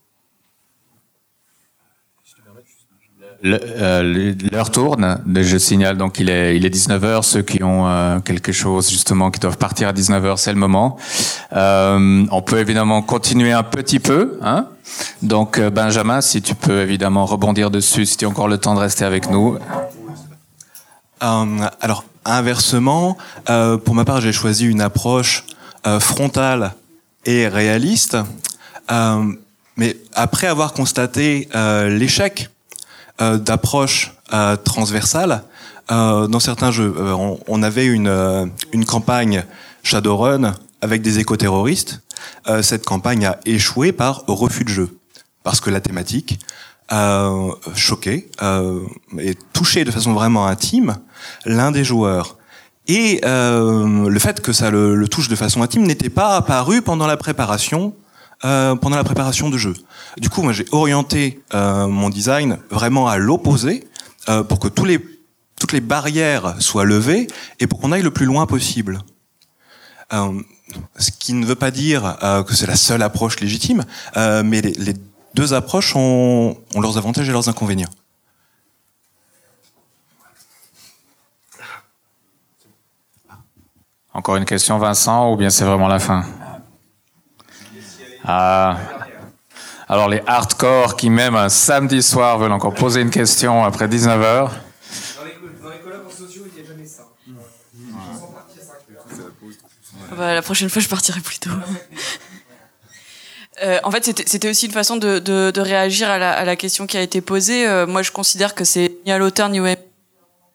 Le, euh, l'heure tourne, je signale, donc il est, il est dix-neuf heures, ceux qui ont euh, quelque chose justement qui doivent partir à dix-neuf heures, c'est le moment. Euh, on peut évidemment continuer un petit peu, hein. Donc euh, Benjamin, si tu peux évidemment rebondir dessus, si tu as encore le temps de rester avec nous. Euh, alors, inversement, euh, pour ma part, j'ai choisi une approche euh, frontale et réaliste, euh, mais après avoir constaté euh, l'échec euh, d'approche euh, transversale, euh, dans certains jeux, euh, on, on avait une, euh, une campagne Shadowrun avec des éco-terroristes. Euh, cette campagne a échoué par refus de jeu, parce que la thématique Euh, choqué euh, et touché de façon vraiment intime l'un des joueurs. Et euh, le fait que ça le, le touche de façon intime n'était pas apparu pendant la préparation, euh, pendant la préparation de jeu. Du coup, moi, j'ai orienté euh, mon design vraiment à l'opposé euh, pour que tous les, toutes les barrières soient levées et pour qu'on aille le plus loin possible. Euh, ce qui ne veut pas dire euh, que c'est la seule approche légitime, euh, mais les, les deux approches ont, ont leurs avantages et leurs inconvénients. Encore une question, Vincent, ou bien c'est vraiment la fin? Ah. Alors les hardcore qui même un samedi soir veulent encore poser une question après dix-neuf heures. Dans les, dans les colloques en sociaux, il n'y a jamais ça. Bah, la prochaine fois, je partirai plus tôt. Euh, en fait, c'était, c'était aussi une façon de, de, de réagir à la, à la question qui a été posée. Euh, moi, je considère que c'est ni à l'auteur ni au M J.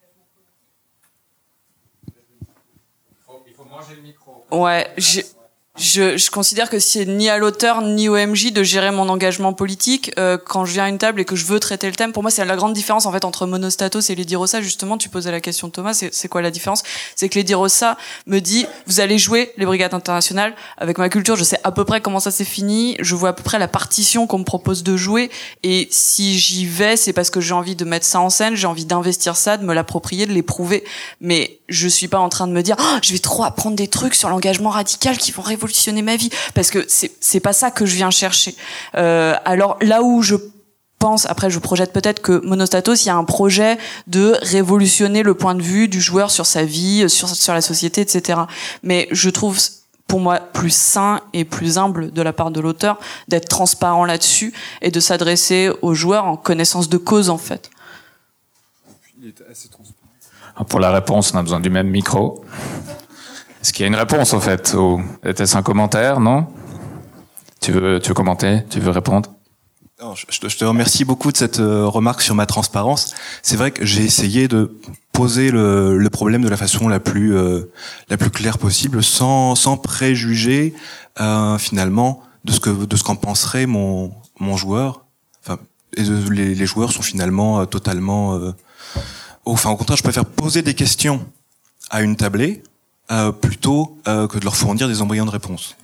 Il faut manger le micro. Ouais, j'ai... Je, je considère que c'est ni à l'auteur ni au M J de gérer mon engagement politique. Euh, quand je viens à une table et que je veux traiter le thème, pour moi c'est la grande différence en fait entre Monostatos et Lady Rosa. Justement, tu posais la question de Thomas, c'est, c'est quoi la différence? C'est que Lady Rosa me dit vous allez jouer les brigades internationales. Avec ma culture, je sais à peu près comment ça s'est fini. Je vois à peu près la partition qu'on me propose de jouer. Et si j'y vais, c'est parce que j'ai envie de mettre ça en scène, j'ai envie d'investir ça, de me l'approprier, de l'éprouver. Mais je suis pas en train de me dire oh, je vais trop apprendre des trucs sur l'engagement radical qui vont révolutionner ma vie, parce que c'est c'est pas ça que je viens chercher. Euh, alors là où je pense, après je projette peut-être que Monostatos, il y a un projet de révolutionner le point de vue du joueur sur sa vie, sur sur la société, et cetera. Mais je trouve pour moi plus sain et plus humble de la part de l'auteur d'être transparent là-dessus et de s'adresser aux joueurs en connaissance de cause en fait. Il est assez transparent. Pour la réponse, on a besoin du même micro. Est-ce qu'il y a une réponse, au fait, ou était-ce un commentaire, non? Tu veux, tu veux commenter? Tu veux répondre? Non, je, je te remercie beaucoup de cette euh, remarque sur ma transparence. C'est vrai que j'ai essayé de poser le, le problème de la façon la plus euh, la plus claire possible, sans sans préjuger euh, finalement de ce que de ce qu'en penserait mon mon joueur. Enfin, et de, les, les joueurs sont finalement euh, totalement. Euh, enfin, au contraire, je préfère poser des questions à une tablée. Euh, plutôt euh, que de leur fournir des embryons de réponse.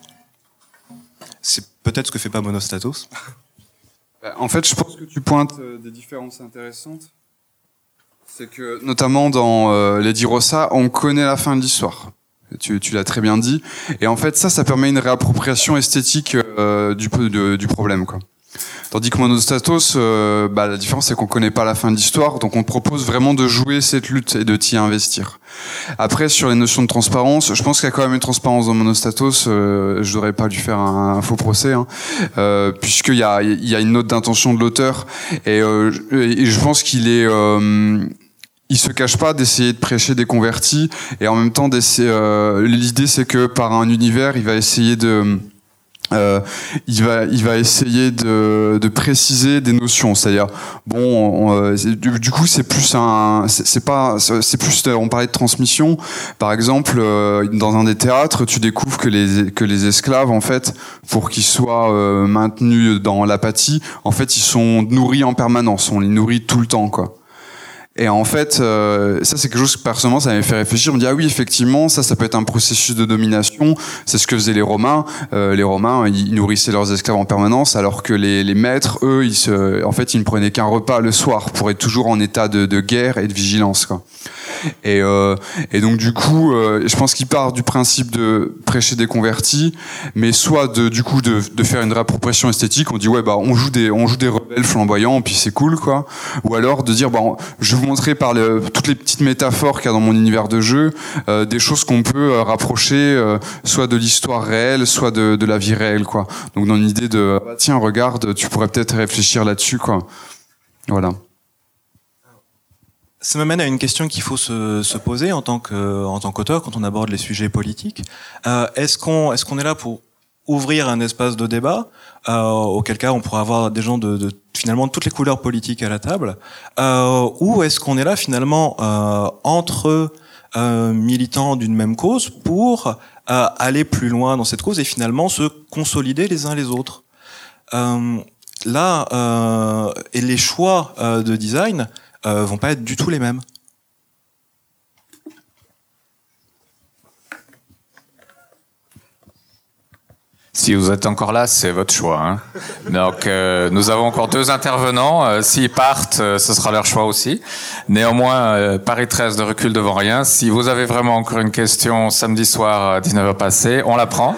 C'est peut-être ce que fait pas Monostatos. En fait, je pense que tu pointes euh, des différences intéressantes. C'est que, notamment dans euh, Lady Rosa, on connaît la fin de l'histoire. Tu, tu l'as très bien dit. Et en fait, ça, ça permet une réappropriation esthétique euh, du, de, du problème, quoi. Tandis que Monostatos, euh, bah, la différence c'est qu'on connaît pas la fin de l'histoire, donc on te propose vraiment de jouer cette lutte et de t'y investir. Après, sur les notions de transparence, je pense qu'il y a quand même une transparence dans Monostatos. Euh, je devrais pas lui faire un, un faux procès, hein, euh, puisqu'il y a, il y a une note d'intention de l'auteur, et, euh, et je pense qu'il est euh, il se cache pas d'essayer de prêcher des convertis, et en même temps d'essayer, euh, l'idée c'est que par un univers, il va essayer de Euh, il va, il va essayer de, de préciser des notions, c'est-à-dire bon, on, euh, du, du coup c'est plus un, c'est, c'est pas, c'est plus, on parlait de transmission, par exemple, euh, dans un des théâtres, tu découvres que les que les esclaves en fait, pour qu'ils soient euh, maintenus dans l'apathie, en fait ils sont nourris en permanence, on les nourrit tout le temps quoi. Et en fait, euh, ça c'est quelque chose que personnellement ça m'avait fait réfléchir. On me dit ah oui effectivement ça ça peut être un processus de domination. C'est ce que faisaient les Romains. Euh, les Romains ils nourrissaient leurs esclaves en permanence, alors que les, les maîtres eux ils se, en fait ils ne prenaient qu'un repas le soir pour être toujours en état de, de guerre et de vigilance quoi. Et, euh, et donc du coup, euh, je pense qu'il part du principe de prêcher des convertis, mais soit de du coup de, de faire une réappropriation esthétique. On dit ouais bah on joue des on joue des rebelles flamboyants, puis c'est cool quoi. Ou alors de dire bah je vais vous montrer par le, toutes les petites métaphores qu'il y a dans mon univers de jeu, euh, des choses qu'on peut euh, rapprocher, euh, soit de l'histoire réelle, soit de, de la vie réelle quoi. Donc dans l'idée de bah, tiens regarde, tu pourrais peut-être réfléchir là-dessus quoi. Voilà. Ça m'amène à une question qu'il faut se, se poser en tant que, en tant qu'auteur quand on aborde les sujets politiques. Euh, est-ce qu'on, est-ce qu'on est là pour ouvrir un espace de débat, euh, auquel cas on pourra avoir des gens de, de finalement de toutes les couleurs politiques à la table, euh, ou est-ce qu'on est là finalement euh, entre euh, militants d'une même cause pour euh, aller plus loin dans cette cause et finalement se consolider les uns les autres. Euh, là, euh, et les choix euh, de design Euh, vont pas être du tout les mêmes. Si vous êtes encore là, c'est votre choix. Hein. Donc, euh, nous avons encore deux intervenants. Euh, s'ils partent, euh, ce sera leur choix aussi. Néanmoins, euh, Paris treize ne recule devant rien. Si vous avez vraiment encore une question samedi soir à dix-neuf heures passées, on la prend.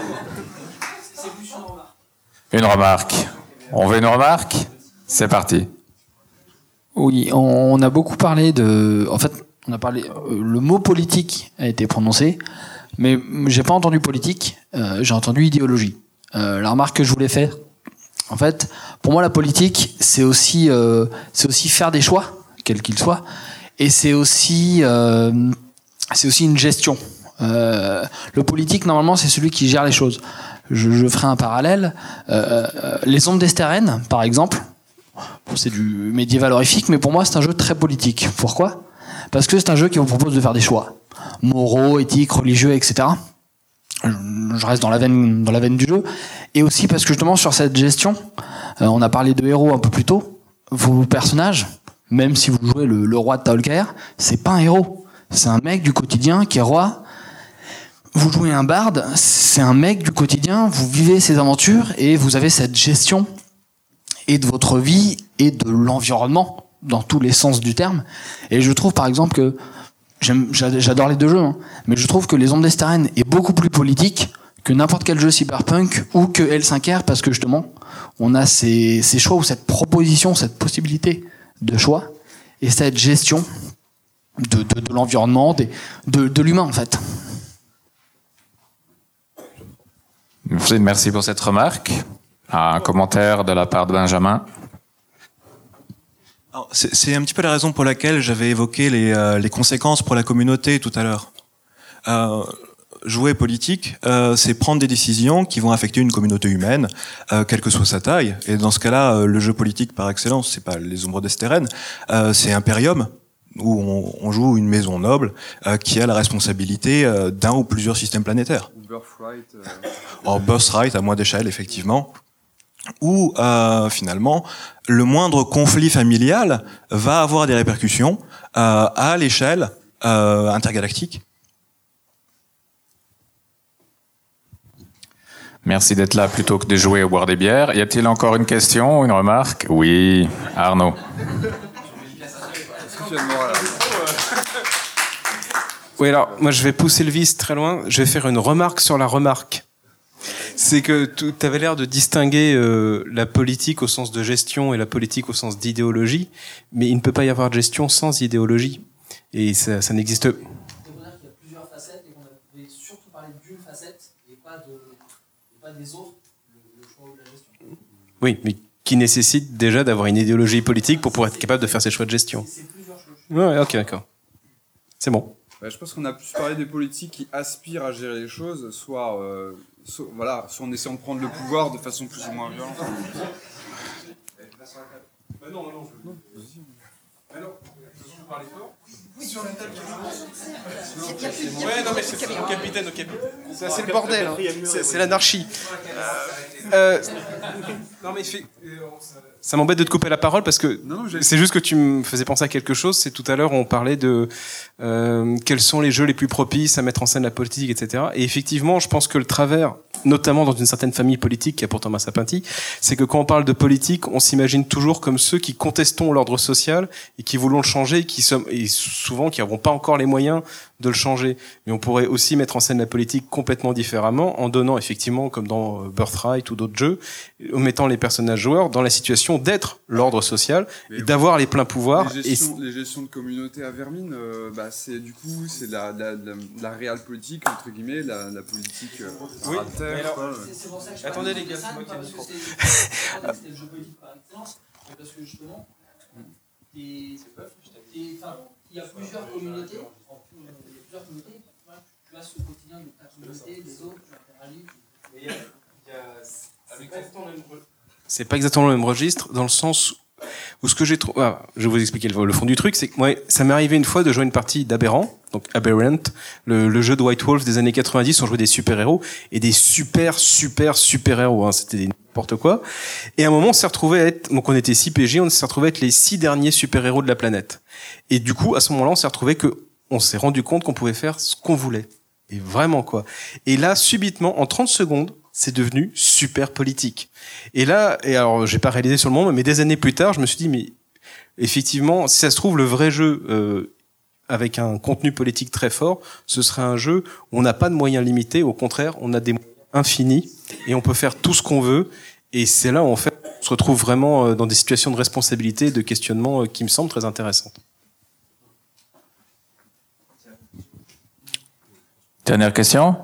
Une remarque. On veut une remarque ? C'est parti. Oui, on a beaucoup parlé de... En fait, on a parlé... Le mot politique a été prononcé, mais j'ai pas entendu politique, euh, j'ai entendu idéologie. Euh, la remarque que je voulais faire, en fait, pour moi, la politique, c'est aussi, euh, c'est aussi faire des choix, quels qu'ils soient, et c'est aussi, euh, c'est aussi une gestion. Euh, le politique, normalement, c'est celui qui gère les choses. Je, je ferai un parallèle. Euh, les Ombres d'Estérène, par exemple, bon, c'est du médiéval horrifique, mais pour moi, c'est un jeu très politique. Pourquoi ? Parce que c'est un jeu qui vous propose de faire des choix moraux, éthiques, religieux, et cetera. je reste dans la veine, dans la veine du jeu. Et aussi parce que justement, sur cette gestion, euh, on a parlé de héros un peu plus tôt. Vos personnages, même si vous jouez le, le roi de Taolkar, c'est pas un héros. C'est un mec du quotidien qui est roi. Vous jouez un barde, c'est un mec du quotidien, vous vivez ses aventures et vous avez cette gestion et de votre vie et de l'environnement dans tous les sens du terme. Et je trouve par exemple que j'aime, j'adore les deux jeux, hein, mais je trouve que Les Ombres d'Esteren est beaucoup plus politique que n'importe quel jeu cyberpunk ou que L cinq R parce que justement on a ces, ces choix ou cette proposition, cette possibilité de choix et cette gestion de, de, de l'environnement, de, de, de l'humain en fait. Merci pour cette remarque. Un commentaire de la part de Benjamin. Alors, c'est, c'est un petit peu la raison pour laquelle j'avais évoqué les, euh, les conséquences pour la communauté tout à l'heure. Euh, jouer politique, euh, c'est prendre des décisions qui vont affecter une communauté humaine, euh, quelle que soit sa taille. Et dans ce cas-là, euh, le jeu politique par excellence, c'est pas Les Ombres d'Esteren, euh, c'est Imperium, où on, on joue une maison noble euh, qui a la responsabilité euh, d'un ou plusieurs systèmes planétaires. Birthright. Euh... Oh, Birthright à moins d'échelle, effectivement. Où euh, finalement, le moindre conflit familial va avoir des répercussions euh, à l'échelle euh, intergalactique. Merci d'être là plutôt que de jouer au boire des bières. Y a-t-il encore une question ou une remarque? Oui, Arnaud. Oui, alors, moi, je vais pousser le vice très loin. Je vais faire une remarque sur la remarque. C'est que tu avais l'air de distinguer euh, la politique au sens de gestion et la politique au sens d'idéologie, mais il ne peut pas y avoir de gestion sans idéologie. Et ça, ça n'existe pas. C'est pour dire qu'il y a plusieurs facettes et qu'on avait surtout parlé d'une facette et pas, de, et pas des autres, le, le choix ou la gestion. Oui, mais qui nécessite déjà d'avoir une idéologie politique pour pouvoir être capable de faire ses choix de gestion. C'est plusieurs choses. Ouais, ok, d'accord. C'est bon. Bah, je pense qu'on a plus parlé des politiques qui aspirent à gérer les choses, soit, euh, soit, voilà, soit en essayant de prendre le pouvoir de façon plus ou moins violente. Bah non, non, je... non, vas-y. Bah non, je parlais fort. Sur la table qui Ouais, non, mais c'est au capitaine, au capitaine. C'est, c'est le bordel, hein. c'est, c'est l'anarchie. Euh, euh, non, mais fait... Ça m'embête de te couper la parole parce que non, non, c'est juste que tu me faisais penser à quelque chose. C'est tout à l'heure, on parlait de euh, quels sont les jeux les plus propices à mettre en scène la politique, et cetera. Et effectivement, je pense que le travers, notamment dans une certaine famille politique qui a pourtant Thomas Sapinti, c'est que quand on parle de politique, on s'imagine toujours comme ceux qui contestons l'ordre social et qui voulons le changer et qui sommes, et souvent qui n'avons pas encore les moyens de le changer. Mais on pourrait aussi mettre en scène la politique complètement différemment en donnant effectivement, comme dans Birthright ou d'autres jeux, en mettant les personnages joueurs dans la situation d'être l'ordre social mais et d'avoir les pleins pouvoirs. Les gestions, et... les gestions de communauté à Vermine, euh, bah, c'est du coup c'est la, la, la, la réelle politique entre guillemets, la, la politique. Euh, oui. Terre, alors, quoi, c'est, c'est pour ça que je attendez les gars, c'est moi qui ai le micro. C'était le jeu politique par excellence, parce que justement, il y a plusieurs communautés. Plusieurs communautés, tu as ce quotidien de ta communauté, des autres, tu internalises. Mais il y a, il y a c'est pas exactement le même registre. C'est pas exactement le même registre, dans le sens où ce que j'ai trouvé. Ah, je vais vous expliquer le, le fond du truc, c'est que moi, ça m'est arrivé une fois de jouer une partie d'Aberrant, donc Aberrant, le, le jeu de White Wolf des années quatre-vingt-dix, on jouait des super-héros, et des super, super, super-héros, hein, c'était n'importe quoi. Et à un moment, on s'est retrouvé à être, donc on était six P J, on s'est retrouvé à être les six derniers super-héros de la planète. Et du coup, à ce moment-là, on s'est retrouvé que on s'est rendu compte qu'on pouvait faire ce qu'on voulait. Et vraiment, quoi. Et là, subitement, en trente secondes, c'est devenu super politique. Et là, et alors, j'ai pas réalisé sur le moment, mais des années plus tard, je me suis dit, mais effectivement, si ça se trouve, le vrai jeu, euh, avec un contenu politique très fort, ce serait un jeu où on n'a pas de moyens limités, au contraire, on a des moyens infinis, et on peut faire tout ce qu'on veut, et c'est là où, en fait, on se retrouve vraiment dans des situations de responsabilité, de questionnement, qui me semblent très intéressantes. Dernière question?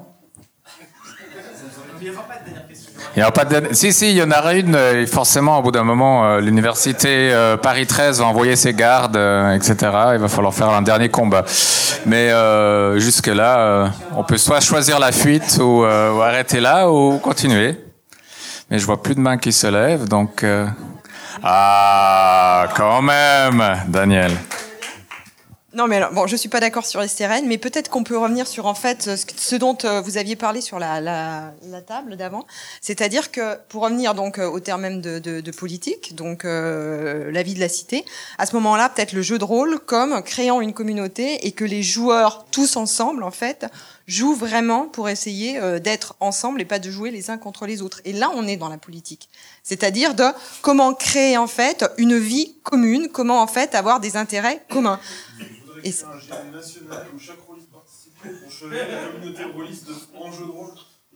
Il n'y aura pas de dernière... Si, si, il y en aura une. Forcément, au bout d'un moment, l'université Paris treize va envoyer ses gardes, et cetera. Il va falloir faire un dernier combat. Mais euh, jusque-là, euh, on peut soit choisir la fuite ou, euh, ou arrêter là ou continuer. Mais je vois plus de mains qui se lèvent, donc... Euh... Ah, quand même, Daniel. Non, mais alors, bon, je suis pas d'accord sur les sirènes, mais peut-être qu'on peut revenir sur en fait ce, ce dont euh, vous aviez parlé sur la, la, la table d'avant, c'est-à-dire que pour revenir donc au terme même de, de, de politique, donc euh, la vie de la cité, à ce moment-là, peut-être le jeu de rôle comme créant une communauté et que les joueurs tous ensemble en fait jouent vraiment pour essayer euh, d'être ensemble et pas de jouer les uns contre les autres. Et là, on est dans la politique, c'est-à-dire de comment créer en fait une vie commune, comment en fait avoir des intérêts communs. Et c'est un G M national où chaque rôliste participe pour chevet la communauté rôliste en jeu de rôle.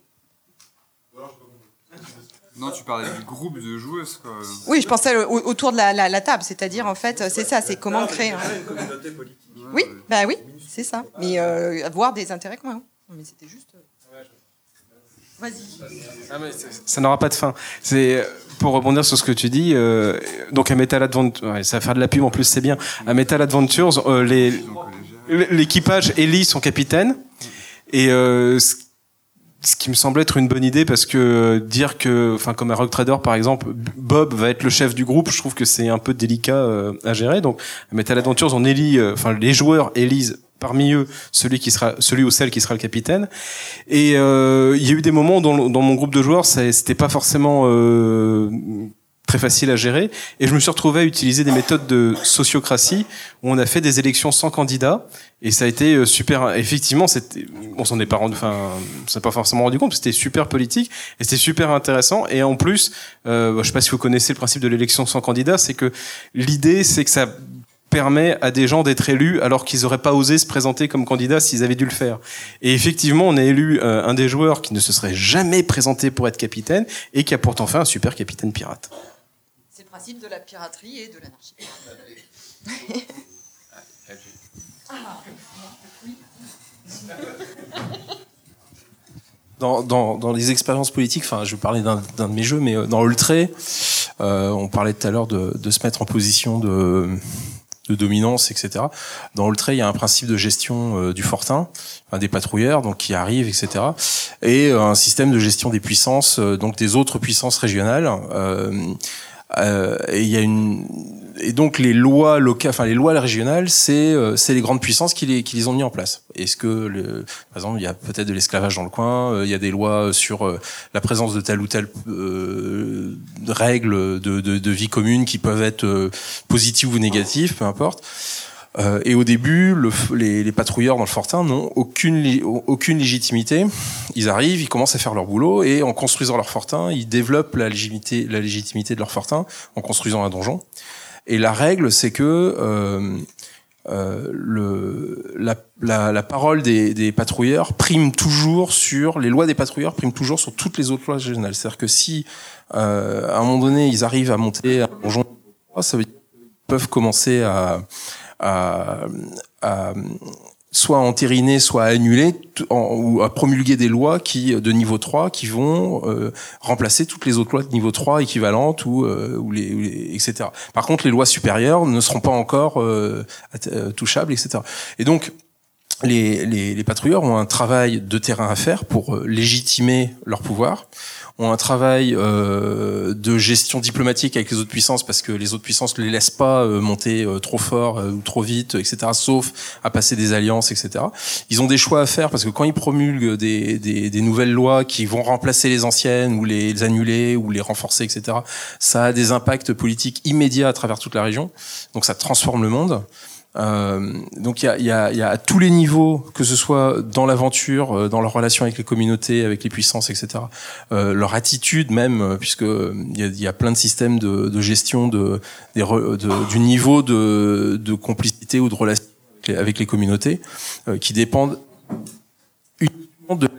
Non, tu parlais du groupe de joueuses, quoi. Oui, je pensais au, autour de la, la, la table, c'est-à-dire en fait, c'est ça, c'est comment créer. Hein. Une communauté politique. Oui, bah oui, c'est ça. Mais euh, avoir des intérêts communs. Non, mais c'était juste. Vas-y. Ah, mais ça n'aura pas de fin. C'est pour rebondir sur ce que tu dis. Euh, donc à Metal Adventures, ouais, ça va faire de la pub en plus, c'est bien. À Metal Adventures, euh, les, l'équipage élit son capitaine et euh, ce, ce qui me semble être une bonne idée parce que euh, dire que, enfin comme à Rogue Trader par exemple, Bob va être le chef du groupe, je trouve que c'est un peu délicat euh, à gérer. Donc à Metal Adventures, on élit, enfin euh, les joueurs élisent parmi eux celui qui sera celui ou celle qui sera le capitaine et euh, il y a eu des moments dans, dans mon groupe de joueurs ça c'était pas forcément euh, très facile à gérer et je me suis retrouvé à utiliser des méthodes de sociocratie où on a fait des élections sans candidat et ça a été super effectivement c'était on s'en est pas rendu enfin on s'est pas forcément rendu compte c'était super politique et c'était super intéressant et en plus euh, je sais pas si vous connaissez le principe de l'élection sans candidat c'est que l'idée c'est que ça permet à des gens d'être élus alors qu'ils n'auraient pas osé se présenter comme candidats s'ils avaient dû le faire. Et effectivement, on a élu euh, un des joueurs qui ne se serait jamais présenté pour être capitaine et qui a pourtant fait un super capitaine pirate. C'est le principe de la piraterie et de l'anarchie. Dans, dans, dans les expériences politiques, enfin, je vais parler d'un, d'un de mes jeux, mais dans Ultré, euh, on parlait tout à l'heure de, de se mettre en position de de dominance, et cetera. Dans Ultra, il y a un principe de gestion euh, du fortin, enfin, des patrouilleurs, donc qui arrivent, et cetera. Et euh, un système de gestion des puissances, euh, donc des autres puissances régionales. Euh, euh, et il y a une et donc les lois locales, enfin les lois régionales, c'est euh, c'est les grandes puissances qui les qui les ont mis en place. Est-ce que le, par exemple il y a peut-être de l'esclavage dans le coin, euh, il y a des lois sur euh, la présence de telle ou telle euh, règle de, de de vie commune qui peuvent être euh, positives ou négatives, peu importe. Euh, et au début, le, les, les patrouilleurs dans le fortin n'ont aucune, aucune légitimité. Ils arrivent, ils commencent à faire leur boulot et en construisant leur fortin, ils développent la légitimité, la légitimité de leur fortin en construisant un donjon. Et la règle, c'est que euh, euh, le, la, la, la parole des, des patrouilleurs prime toujours sur les lois des patrouilleurs priment toujours sur toutes les autres lois régionales. C'est-à-dire que si euh, à un moment donné ils arrivent à monter un donjon, ça veut dire qu'ils peuvent commencer à À, à soit entériner, soit annuler, en, ou à promulguer des lois qui de niveau trois qui vont euh, remplacer toutes les autres lois de niveau trois équivalentes ou, euh, ou, les, ou les et cetera. Par contre, les lois supérieures ne seront pas encore euh, touchables, et cetera. Et donc les, les, les patrouilleurs ont un travail de terrain à faire pour légitimer leur pouvoir, ont un travail euh, de gestion diplomatique avec les autres puissances parce que les autres puissances ne les laissent pas euh, monter euh, trop fort euh, ou trop vite, et cetera. Sauf à passer des alliances, et cetera. Ils ont des choix à faire parce que quand ils promulguent des, des, des nouvelles lois qui vont remplacer les anciennes ou les, les annuler ou les renforcer, et cetera, ça a des impacts politiques immédiats à travers toute la région. Donc ça transforme le monde. Euh, donc il y a, y, a, y a à tous les niveaux, que ce soit dans l'aventure, euh, dans leur relation avec les communautés, avec les puissances, et cetera. Euh, leur attitude même, puisque il y a, y a plein de systèmes de, de gestion de, des re, de, du niveau de, de complicité ou de relation avec les communautés, euh, qui dépendent uniquement de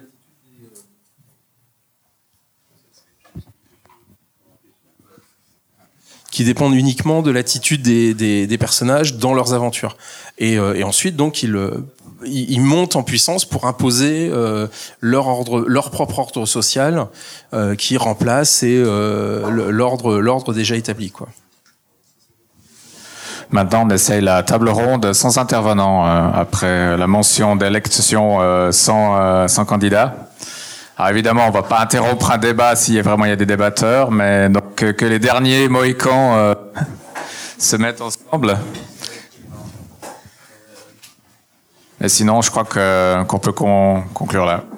qui dépendent uniquement de l'attitude des, des, des personnages dans leurs aventures. Et, euh, et ensuite, donc, ils, ils montent en puissance pour imposer euh, leur ordre, leur propre ordre social, euh, qui remplace et, euh, l'ordre, l'ordre déjà établi, quoi. Maintenant, on essaye la table ronde sans intervenant, euh, après la mention d'élection euh, sans, euh, sans candidat. Alors évidemment, on va pas interrompre un débat s'il y a vraiment il y a des débatteurs, mais donc que, que les derniers Mohicans euh, se mettent ensemble. Et sinon, je crois que, qu'on peut con- conclure là.